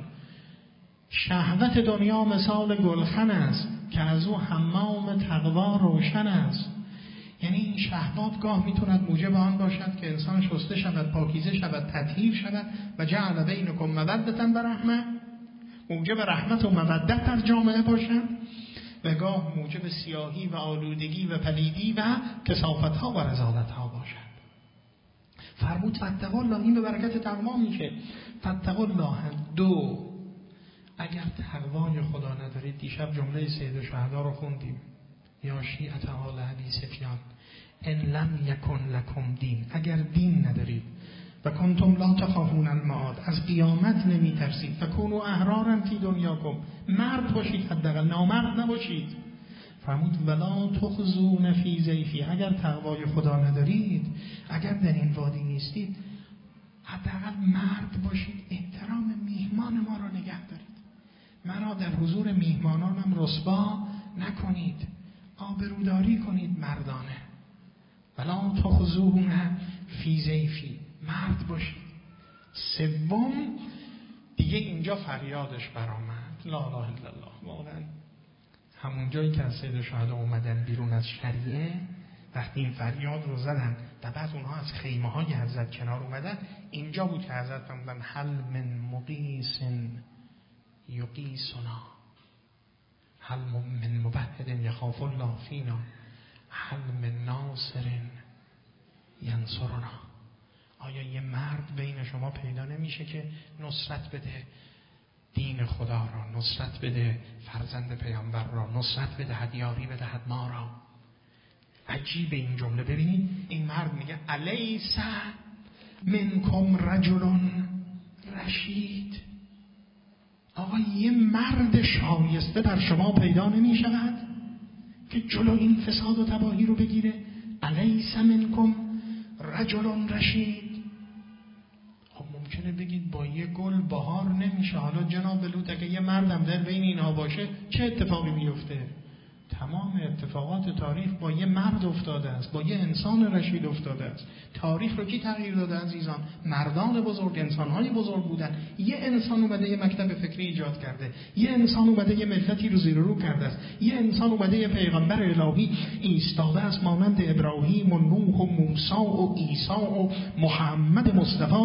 شهوت دنیا مثال گلخن است که از او حمام تقوا روشن است. یعنی این شهوات گاه میتوند موجب آن باشد که انسان شسته شود، پاکیزه شود، تطهیر شود و جعل بینکم مودة و رحمه، موجب رحمت و مودت در جامعه باشد، و گاه موجب سیاهی و آلودگی و پلیدی و کثافت ها و رذالت ها باشد. فرمود فاتقوا الله. این به برکت تقوا میشه. فاتقوا الله. 2، اگر تقوای خدا ندارید، دیشب جمله سید الشهدا رو خوندیم، یا شیعة آل ابی سفیان ان لم یکن لکم دین. اگر دین ندارید و کنتم لا تخافون المعاد، از قیامت نمی ترسید، فکونوا احرارا فی دنیاکم، مرد باشید، حداقل نامرد نباشید. فرمود ولا تخزون فی ضیفی. اگر تقوای خدا ندارید، اگر در این وادی نیستید، حداقل مرد باشید، احترام میهمان ما را نگه دارید، مرا در حضور میهمانانم رسوا نکنید، آبروداری کنید مردانه. ولا تخزون فی ضیفی. مرد باشید. 3 دیگه اینجا فریادش برآمد، لا اله الا الله. واقعا همون جایی که از سید الشهدا اومدن بیرون از شریعه، وقتی این فریاد رو زدن و بعد اونها از خیمه های حضرت کنار اومدن، اینجا بود که حضرت فرمودن هل من مقیس یقیسنا، هل من مبهد یخاف الله فینا، هل من ناصر ینصرنا. آیا یه مرد بین شما پیدا نمیشه که نصرت بده دین خدا را، نصرت بده فرزند پیامبر را، نصرت بده، هدیاری بدهد ما را؟ عجیب این جمله. ببینید این مرد میگه الیس منکم رجل رشید. آقا یه مرد شایسته در شما پیدا نمی شود که جلو این فساد و تباهی رو بگیره؟ الیس منکم رجل رشید. خب ممکنه بگید با یه گل بهار نمیشه. حالا جناب لوط اگه یه مردم در بین اینها باشه چه اتفاقی میفته؟ تمام اتفاقات تاریخ با یه مرد افتاده است، با یه انسان رشید افتاده است. تاریخ رو کی تغییر داده عزیزان؟ مردان بزرگ، انسان‌های بزرگ بودن. یه انسان اومده یه مکتب فکری ایجاد کرده، یه انسان اومده یه ملتی رو زیر رو کرده است، یه انسان اومده یه پیغمبر الهی ایستاده است مانند ابراهیم و نوح و موسی و عیسی و محمد مصطفی.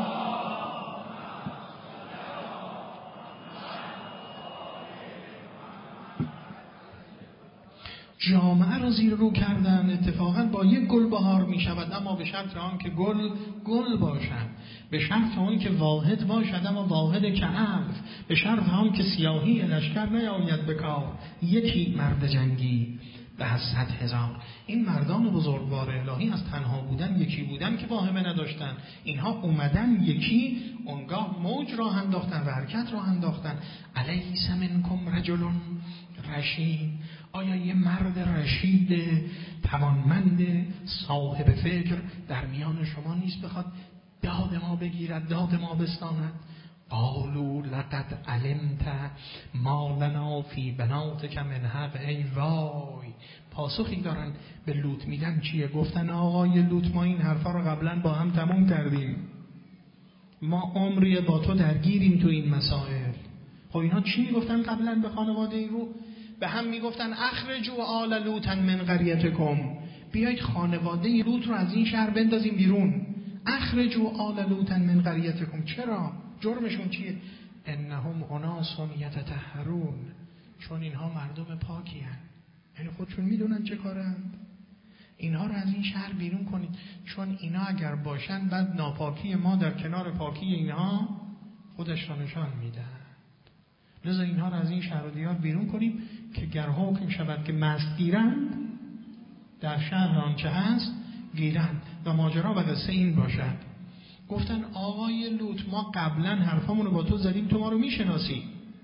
جامعه را زیر رو کردن. اتفاقا با یک گل بهار می شود، اما به شرط آن که گل باشد، به شرط آن که واحد باشد اما واحد که الف، به شرط آن که سیاهی لشکر نیاید به کار، یکی مرد جنگی به 100,000. این مردان بزرگوار الهی از تنها بودن، یکی بودن که واهمه نداشتن. اینها اومدن یکی، اونگاه موج راه انداختن و حرکت راه انداختن. الیس منکم رجل رشید، آیا یه مرد رشید توانمند صاحب فکر در میان شما نیست بخواد داد ما بگیرد، داد ما بستاند؟ قالوا لقد علمت ما لنا فی بناتک من حق. ای وای، پاسخی دارن به لوط میدن چیه؟ گفتن آقای لوط ما این حرفا رو قبلا با هم تموم کردیم، ما عمری با تو درگیریم تو این مسائل. خب اینا چی میگفتن قبلا به خانواده این رو؟ به هم میگفتن اخرجوا آل لوط من قریتکم، بیایید خانواده لوط رو از این شهر بندازیم بیرون. اخرجوا آل لوط من قریتکم. چرا؟ جرمشون چیه؟ انهم اناس یتطهرون، چون اینها مردم پاکی هستند، یعنی خودشون میدونن چه کارند. اینها رو از این شهر بیرون کنید، چون اینا اگر باشن بعد ناپاکی ما در کنار پاکی اینها خودش را نشان میدن. لذا اینها رو از این شهر و دیار بیرون کنیم که گر حکم شود که مست گیرند در شهر آنچه هست گیرند. و ماجرا و قصه این باشد. گفتن آقای لوط ما قبلا حرفامون رو با تو زدیم، تو ما رو میشناسی.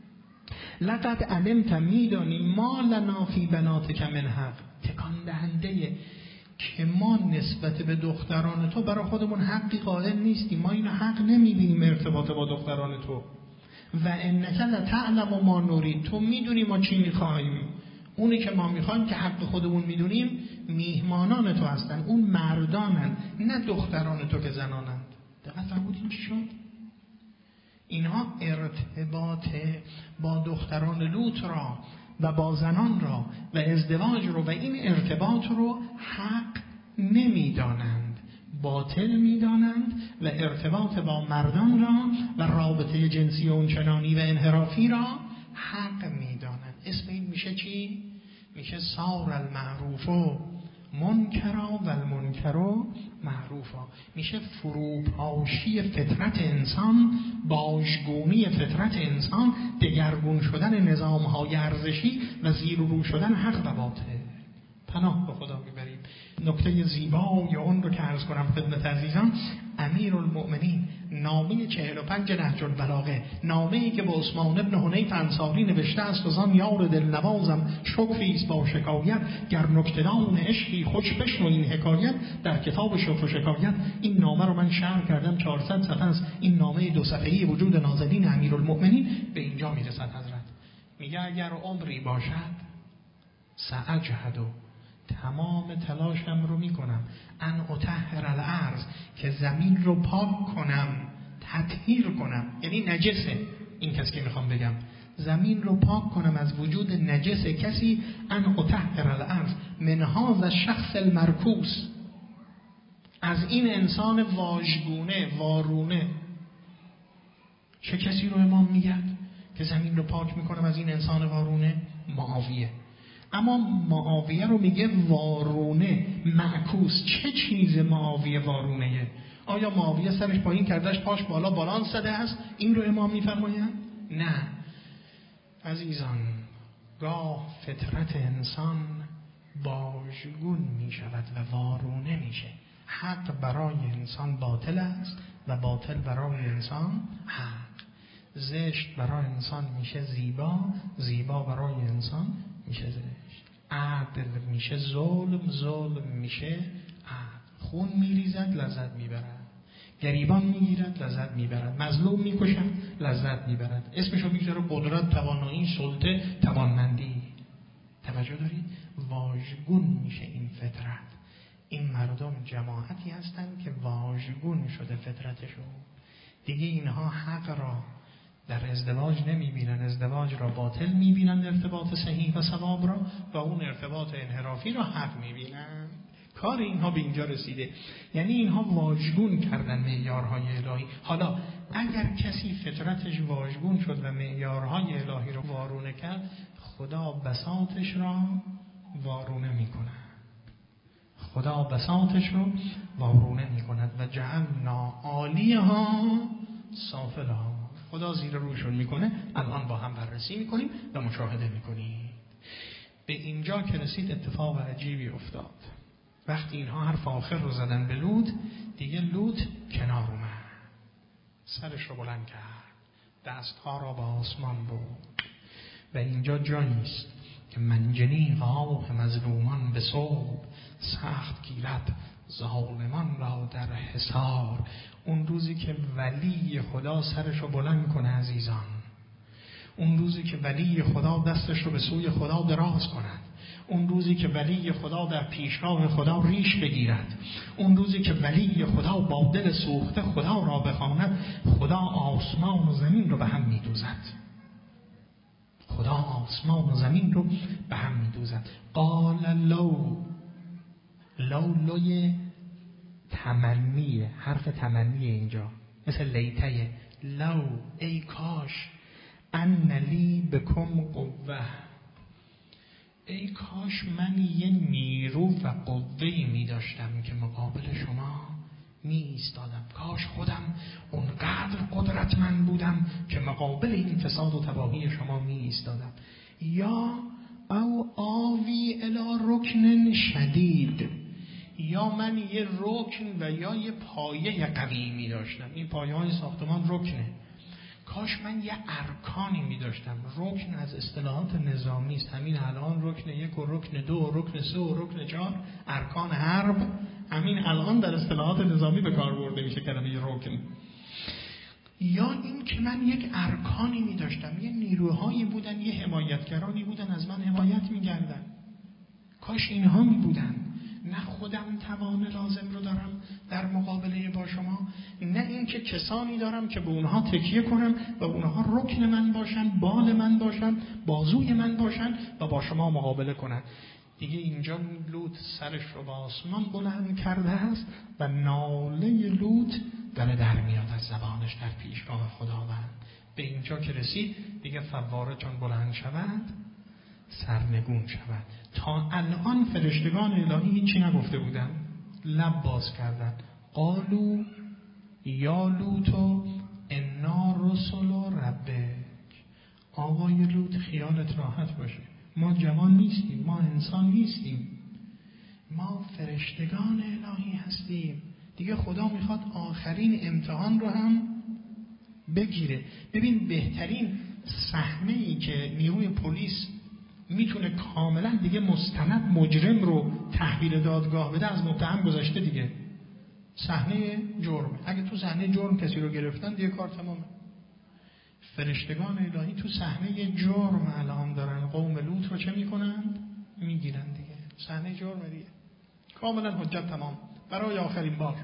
لقد علمت، میدانی، ما لنا فی بناتک من حق، تکان دهنده که ما نسبت به دختران تو برای خودمون حقی قائل نیستیم. ما اینو حق نمیبینیم ارتباط با دختران تو. و انک لتعلم ما نرید، تو میدونی ما چی میخوایم. اونی که ما میخوایم که حق خودمون میدونیم میهمانان تو هستن، اون مردانن، نه دختران تو که زنانند. دقیقا فرمودین چی شد؟ اینها ارتباط با دختران لوط را و با زنان را و ازدواج رو و این ارتباط رو حق نمیدانند، باطل میدانند و ارتباط با مردان را و رابطه جنسی اونچنانی و انحرافی را حق میدانند. اسم این میشه چی؟ میشه صار المعروف منکرا و المنکرو معروفا. میشه فروپاشی فطرت انسان، باژگونی فطرت انسان، دگرگون شدن نظام‌های ارزشی و زیر و رو شدن حق و باطل. پناه به خدا میبریم. نکته زیبای اون رو که عرض کنم خدمت عزیزان، امیرالمؤمنین نامه 45 نهج البلاغه، نامه‌ای که به عثمان ابن حنیف انصاری نوشته است و زان یار دلنوازم شکفی است با شکایت، گر نکته‌دان عشقی خوش بشنو این حکایت، در کتاب شکر و شکایت این نامه رو من شرح کردم، 400 صفحه است. این نامه 2 صفحه‌ای وجود نازلین امیرالمؤمنین به اینجا میرسد. حضرت میگه اگر عمری باشد سأجهد، تمام تلاشم رو میکنم، ان اطهر الارض، که زمین رو پاک کنم، تطهیر کنم، یعنی نجسه. این کسی که میخوام بگم زمین رو پاک کنم از وجود نجس کسی، ان اطهر الارض من هذا الشخص المرکوس، از این انسان واژگونه وارونه. چه کسی رو امام میگه که زمین رو پاک میکنم از این انسان وارونه؟ معاویه. اما معاویه رو میگه وارونه معکوس. چه چیز معاویه وارونه؟ آیا معاویه سرش پایین کردش پاش بالا بالانس زده است؟ این رو امام میفرماید؟ نه عزیزان، گاه فطرت انسان باژگون میشود و وارونه میشه. حق برای انسان باطل است و باطل برای انسان حق. زشت برای انسان میشه زیبا، زیبا برای انسان میشه زشت. عدل میشه ظلم، ظلم میشه عدل. خون میریزد لذت میبرد، گریبان میگیرد لذت میبرد، مظلوم میکشد لذت میبرد. اسمشو میذاره قدرت، توانایی، سلطه، توانمندی. توجه دارید؟ واژگون میشه این فطرت. این مردم جماعتی هستند که واژگون شده فطرتشون. دیگه اینها حق را در ازدواج نمیبینن، ازدواج را باطل میبینن، ارتباط صحیح و ثواب را، و اون ارتباط انحرافی را حق میبینن. کار اینها به اینجا رسیده. یعنی اینها واژگون کردن معیارهای الهی. حالا اگر کسی فطرتش واژگون شد و معیارهای الهی را وارونه کرد، خدا بساطش را وارونه میکنه. خدا بساطش رو وارونه میکند و جعلنا عالیها سافلها. خدا زیر روشون میکنه. الان با هم بررسی میکنیم و مشاهده میکنیم. به اینجا که رسید اتفاق عجیبی افتاد. وقتی اینها حرف آخر رو زدن به لوط، دیگه لوط کنار اومد، سرش رو بلند کرد، دستها را به آسمان برد. و اینجا جایی است که منجنی آه مظلومان به صوب، سخت گیرد ظالمان را در حصار. اون روزی که ولی خدا سرش رو بلند کنه عزیزان، اون روزی که ولی خدا دستش رو به سوی خدا دراز کند، اون روزی که ولی خدا در پیشگاه خدا ریش بگیرد، اون روزی که ولی خدا با دل سوخته خدا را بخواند، خدا آسمان و زمین رو به هم میدوزد. خدا آسمان و زمین رو به هم میدوزد. قال لوی تمنیه، حرف تمنیه اینجا، مثل لیته. لو، ای کاش، ان لی بکم قوه، ای کاش من یه نیرو و قوه‌ای می داشتم که مقابل شما می ایستادم. کاش خودم اونقدر قدرتمند بودم که مقابل این فساد و تباهی شما می ایستادم. یا او آوی الی رکن شدید، یا من یه رکن و یا یه پایه قوی می داشتم. این پایه های ساختمان رکنه. کاش من یه ارکانی می داشتم. رکن از اصطلاحات نظامی است. همین الان رکن 1 و رکن 2 و رکن 3 و رکن 4 ارکان حرب، همین الان در اصطلاحات نظامی به کار برده میشه کلمه رکن. یا این که من یک ارکانی می داشتم، یه نیروهایی بودن، یه حمایتگرانی بودن از من حمایت می کردن. کاش اینها می بودن. نه خودم توان لازم رو دارم در مقابله با شما، نه این که کسانی دارم که به اونها تکیه کنم و اونها رکن من باشن، بال من باشن، بازوی من باشن و با شما مقابله کنن. دیگه اینجا لوط سرش رو به آسمان بلند کرده است و ناله لوط داره در میاد از زبانش در پیشگاه خداوند. به اینجا که رسید دیگه فواره چون بلند شود سرنگون شود. تا الان فرشتگان الهی هیچی نگفته بودن، لب باز کردن. قالو یا لوطو انا رسل ربک. آقای لوط خیالت راحت باشه، ما جوان نیستیم، ما انسان نیستیم، ما فرشتگان الهی هستیم. دیگه خدا میخواد آخرین امتحان رو هم بگیره. ببین بهترین صحنه‌ای که نیروی پلیس میتونه کاملا دیگه مستند مجرم رو تحویل دادگاه بده، از متهم گذشته دیگه، صحنه جرم. اگه تو صحنه جرم کسی رو گرفتن دیگه کار تمامه. فرشتگان الهی تو صحنه جرم الان دارن قوم لوط رو چه میکنن؟ میگیرن دیگه. صحنه جرم دیگه، کاملا حجت تمام برای آخرین بار.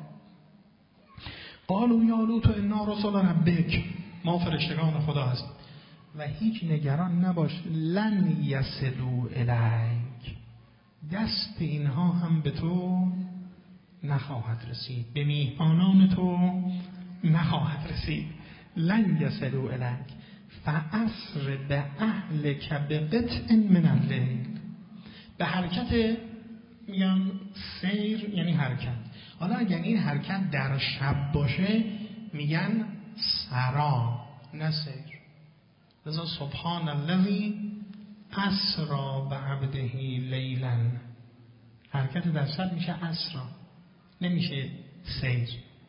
قالوا یا لوط انا رسل ربک، ما فرشتگان خدا هستیم و هیچ نگران نباش، لن یصلوا الیک، دست اینها هم به تو نخواهد رسید، به میهمانان تو نخواهد رسید. لن یصلوا الیک فاسر باهلک بقطع من الليل. به حرکت میگم سیر یعنی حرکت. حالا اگر این حرکت در شب باشه میگن سرا نه سیر. لذا سبحان الذی اسری بعبده لیلا، حرکت در شب میشه اسرا، نمیشه سیر.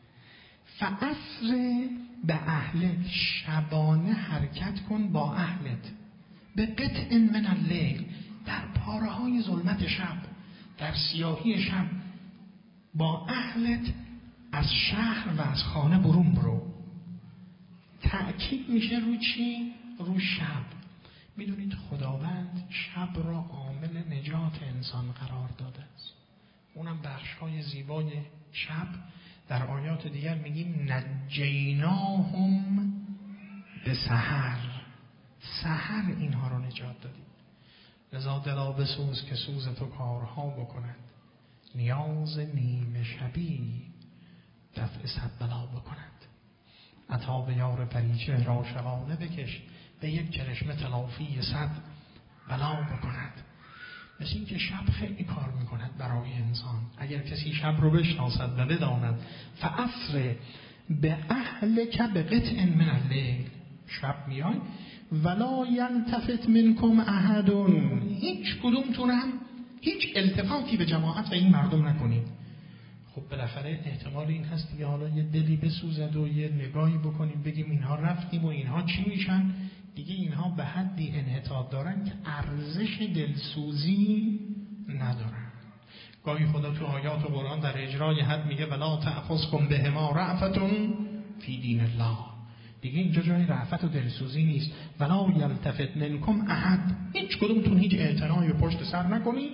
فاسر به اهلت، شبانه حرکت کن با اهلت، به قطع من اللیل، در پاره های ظلمت شب، در سیاهی شب با اهلت از شهر و از خانه برون برو. تأکید میشه رو چی؟ رو شب. میدونید خداوند شب را عامل نجات انسان قرار داده است. اونم بخش‌های زیبای شب. در آیات دیگر میگیم نجیناهم به سحر. سحر اینها رو نجات دادیم. لذا دلا بسوز که سوز تو کارها بکند، نیاز نیمه شبی دفع صد بلا بکند. عطا به یار پریچه را شبانه بکش، به یک کرشمه تلافی صد بلا بکند. مثل این که شب خیلی کار میکند برای انسان. اگر کسی شب رو بشناسد و بداند فأسر به اهلک بقطع من اللیل، شب میای ولا یلتفت منکم احد، هیچ کدومتون هم هیچ التفاتی به جماعت و این مردم نکنید. خب بالاخره احتمال این هست دیگه حالا یه دلی بسوزد و یه نگاهی بکنیم بگیم اینها رفتیم و اینها چی میشن. دیگه اینها به حدی انحطاط دارن که ارزش دلسوزی ندارن. گاهی خدا تو آیات قرآن در اجرای حد میگه ولا تأخذکم بهما رأفتون فی دین الله. دیگه اینجا جای رأفت و دلسوزی نیست. ولا یلتفت منکم احد، هیچ کدومتون هیچ اعتنایی به پشت سر نکنید.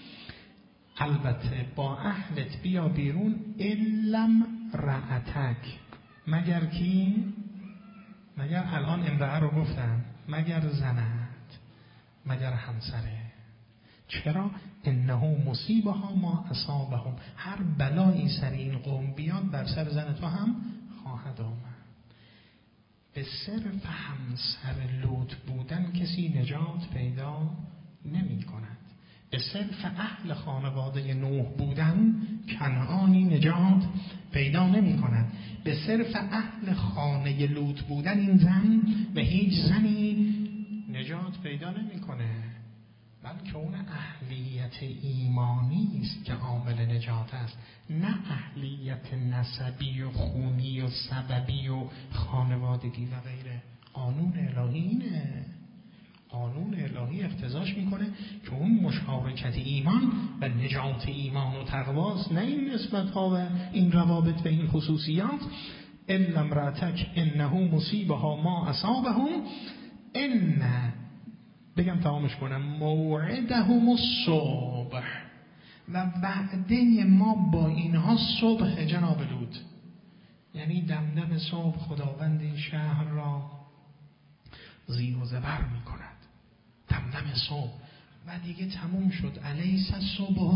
البته با اهلت بیا بیرون، الم رأتک، مگر کی؟ مگر الان امرأه رو گفتن، مگر زنت، مگر همسره. چرا؟ انه مصیبها ما اصابهم، هر بلایی سر این قوم بیاد بر سر زن تو هم خواهد آمد. به صرف همسر لوط بودن کسی نجات پیدا نمی کند. به صرف اهل خانواده نوح بودن کنعانی نجات پیدا نمی کند. به صرف اهل خانه لوط بودن این زن و هیچ زنی نجات پیدا نمی کنه، بلکه اون اهلیت ایمانی است که عامل نجات است، نه اهلیت نسبی و خونی و سببی و خانوادگی و غیره. قانون الهی اینه. قانون الهی اقتضاش میکنه که اون مشارکت ایمان و نجات ایمان و تقواست، نه این نسبت ها و این روابط و این خصوصیات. الا امرأتک انه مصیبها ما اصابهم ان، بگم تمامش کنم، موعدهم الصبح، و وعده ما با اینها صبح جناب لوط. یعنی دمدم صبح خداوند این شهر را زیر و زبر می کند. دمدم صبح و دیگه تموم شد. الیس الصبح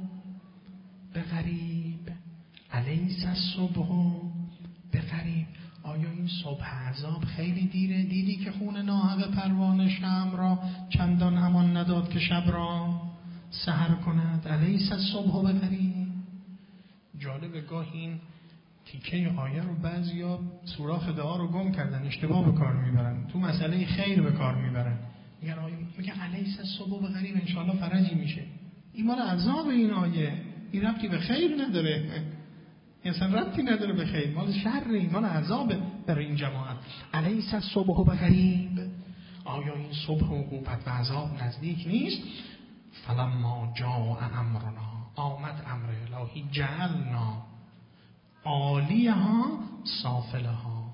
بقریب، الیس الصبح بقریب. آیا این صبح عذاب خیلی دیره؟ دیدی که خون ناحق پروانه شمع را چندان امان نداد که شب را سحر کند. الیس الصبح بقریب. جالب، گاهی این تیکه آیه رو بعضیا سوراخ دعا رو گم کردن، اشتباه به کار میبرن، تو مسئله خیر به کار میبرن. میگن آیه میگه الیس الصبح بقریب، ان شاء الله فرجی میشه. این مال عذاب این آیه، این ربطی به خیر نداره، اصلا ربطی نداره به خیر، مال شر، این مال عذاب برای این جماعت. الیس الصبح بقریب، آیا این صبح و عقوبت و عذاب نزدیک نیست؟ فلما جاء امرنا، آمد امر الهی، جعلنا عالیها سافلها،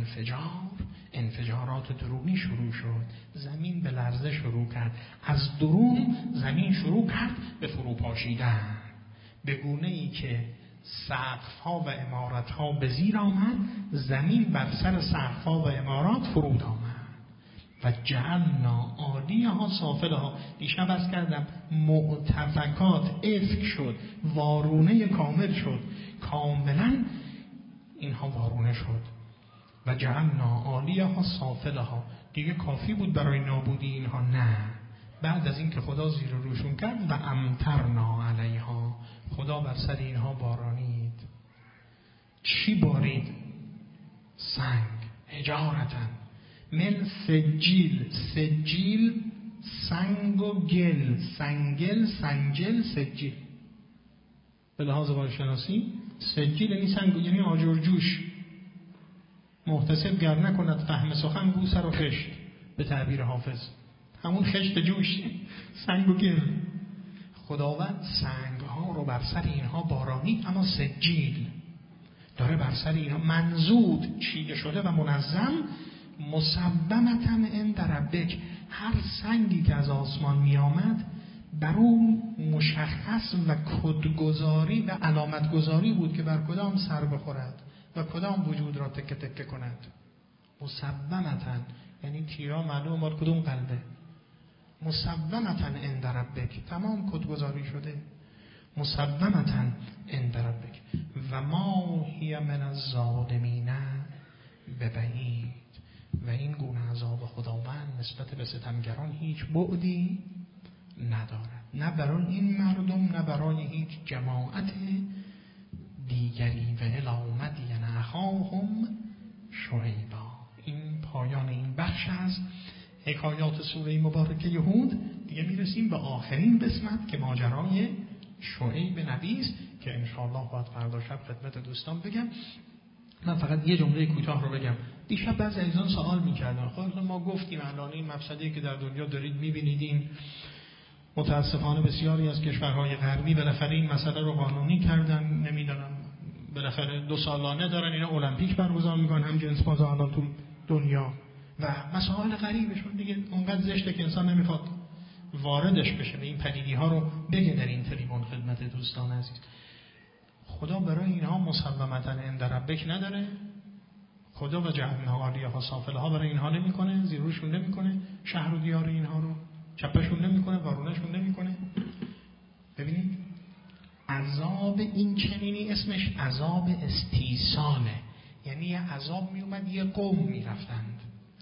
انفجارات درونی شروع شد. زمین به لرزه شروع کرد، از درون زمین شروع کرد به فرو پاشیدن، به گونه‌ای که سقف‌ها و عمارت‌ها به زیر آمد، زمین بر سر سقف‌ها و عمارات فرود آمد. و جعلنا عالیها سافلها، دیشب عرض کردم معتفکات افک شد، وارونه کامل شد، کاملا اینها وارونه شد. و جعلنا عالیها سافلها، دیگه کافی بود برای نابودی اینها؟ نه. بعد از این که خدا زیر روشون کرد، و امطرنا علیها، خدا بر سر اینها بارانید. چی بارید؟ سنگ، حجارتن من سجیل. سجیل سنگ و گل، سنگل، سنجل، سجیل. به لحاظ وارشناسی سجیل یعنی سنگ، یعنی آجر جوش. محتسب گر نکند فهم سخن، گو سر و خشت، به تعبیر حافظ همون خشت جوش، سنگ و گل. خداوند سنگ ها رو بر سر اینها بارانید، اما سجیل داره بر سر اینها منزود چیده شده و منظم، مسبمتن عند ربک، هر سنگی که از آسمان می آمد بر اون مشخص و کدگذاری و علامتگذاری بود که بر کدام سر بخورد و کدام وجود را تکه تکه کند. مسومتاً، یعنی تیرا معلوم مال کدوم قلبه. مسومتاً عند ربک، تمام کدگذاری شده. مسومتاً عند ربک و ما هی من الظالمین ببعید. و این گونه عذاب خداوند نسبت به ستمگران هیچ بعدی ندارد، نه برای این مردم نه برای هیچ جماعت دیگری. و الی مدین اخاهم شعیبا. این پایان این بخش از حکایات سوره مبارکه هود. دیگه میرسیم به آخرین قسمت که ماجرای شعیب نبی است که انشاءالله باید فردا شب خدمت دوستان بگم. من فقط یه جمله کوتاه رو بگم. دیشب بعضی عزیزان سوال می‌کردن، خب ما گفتیم الان این مفسدی که در دنیا دارید می‌بینید، این متاسفانه بسیاری از کشورهای غربی بالاخره این مسئله رو قانونی کردن، نمیدونم بالاخره 2 سالانه دارن اینا المپیک برگزار می‌کنن هم جنس بازا الان تو دنیا و مسائل غریبشون دیگه اونقدر زشته که انسان نمیخواد واردش بشه به این پدیدی‌ها رو بگه در این تریبون خدمت دوستان عزیز. خدا برای اینها مسومتاً عند ربک نداره. خدا و جهنم عالیها سافلها برای اینها نمیکنه، زیروشون نمیکنه، شهر و دیار اینها رو چپشون نمیکنه، وارونشون نمیکنه. ببینید عذاب این چنینی اسمش عذاب استیصاله، یعنی یه عذاب میومد یه قوم میرفتند.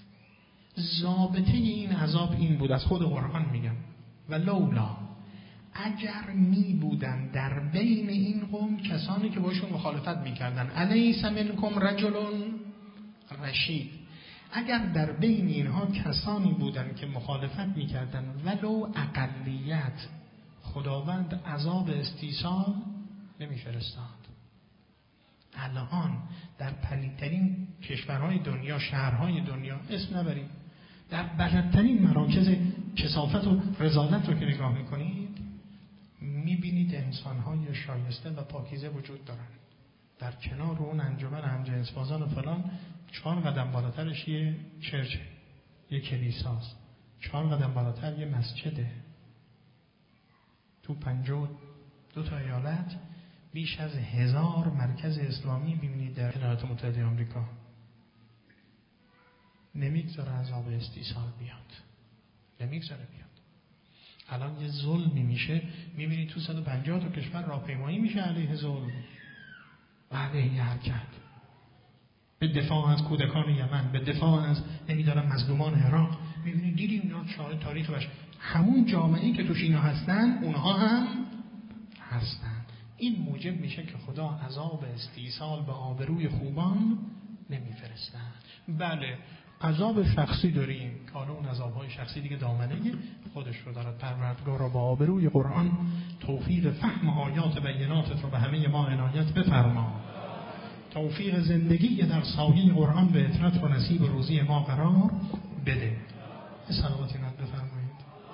ضابطه این عذاب این بود، از خود قرآن میگم، و لولا، اگر می بودن در بین این قوم کسانی که باشون مخالفت میکردن، الیس منکم رجل رشید، اگر در بین اینها کسانی بودن که مخالفت میکردن ولو اقلیت، خداوند عذاب استیصال نمیفرستاد. الان در پلیدترین کشورهای دنیا، شهرهای دنیا، اسم نبریم، در بلدترین مراکز کثافت و رذالت رو که نگاه میکنید میبینید انسانهای شایسته و پاکیزه وجود دارن. در کنار اون انجمن همجنسبازان و فلان 4 قدم بالاترش یه چرچه، یه کلیساست، 4 قدم بالاتر یه مسجده. تو 52 تا ایالت بیش از 1000 مرکز اسلامی ببینید در ایالات متحده آمریکا. نمیگذاره عذاب استیصال بیاد، نمیگذاره بیاد. الان یه ظلمی میشه، میبینید تو 150 تا کشور راهپیمایی میشه علیه ظلم و علیه حرکت، به دفاع از کودکان یمن، به دفاع از نمیدارم مظلومان عراق. میبینید دیدیم اینا شاهد تاریخ باشه، همون جامعه‌ای که توش اینا هستن اونها هم هستن. این موجب میشه که خدا عذاب استیصال به آبروی خوبان نمیفرستن. بله عذاب شخصی داریم که حالا اون عذاب‌های شخصی دیگه دامنه خودش رو دارد. پروردگار را با آبروی قرآن توفیق فهم آیات بیناتت رو به همه ما عنایت بفرما. توفیق زندگی در سایه قرآن به اطرت و نصیب روزی ما قرار بده. صلواتی نت بفرمایید.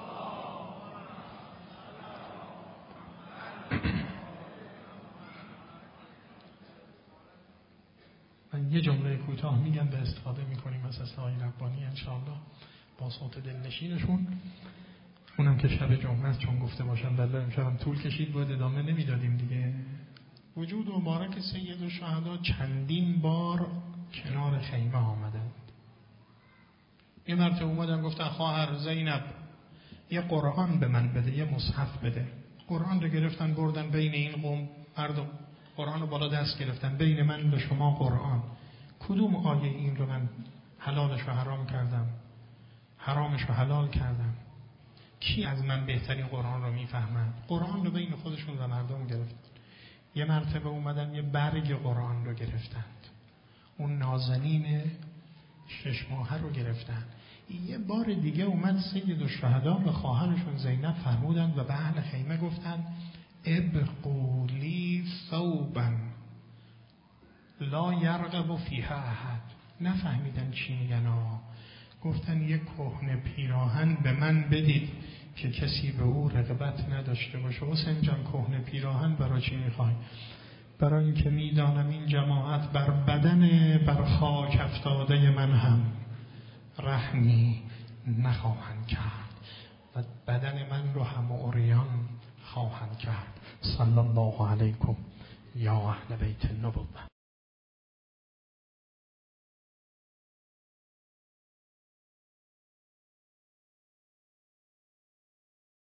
من یه جمله کوتاه میگم، به استفاده میکنیم از اسلای ربانی انشاءالله با صوت دلنشینشون، اونم که شب جمعه است، چون گفته باشم بله امشبم طول کشید بود ادامه نمیدادیم دیگه. وجود مبارک سید الشهدا چندین بار کنار خیمه آمدند. یه مرتبه اومدن گفتن خواهر زینب یه قرآن به من بده، یه مصحف بده. قرآن رو گرفتن بردن بین این قوم، مردم قرآن رو بالا دست گرفتن، بین من و شما قرآن، کدوم آیه این رو من حلالش رو حرام کردم، حرامش رو حلال کردم؟ کی از من بهترین قرآن رو میفهمند؟ قرآن رو بین خودشون و مردم گرفتن. یه مرتبه اومدن یه برگ قرآن رو گرفتند، اون نازنین 6 ماهه رو گرفتن. یه بار دیگه اومد سید الشهدا به خواهرشون زینب فرمودند و به اهل خیمه گفتند ابقوا لی ثوبا لا یرغب فیها احد. نفهمیدن چی میگن ها. گفتن یک کهنه پیراهن به من بدید که کسی به او رغبت نداشته باشه. حسین جان کهنه پیراهن برای چی میخوای؟ برای اینکه میدانم این جماعت بر بدن بر خاک افتاده من هم رحمی نخواهند کرد و بدن من رو هم عریان خواهند کرد. صلی الله علیکم یا اهل بیت النبوة.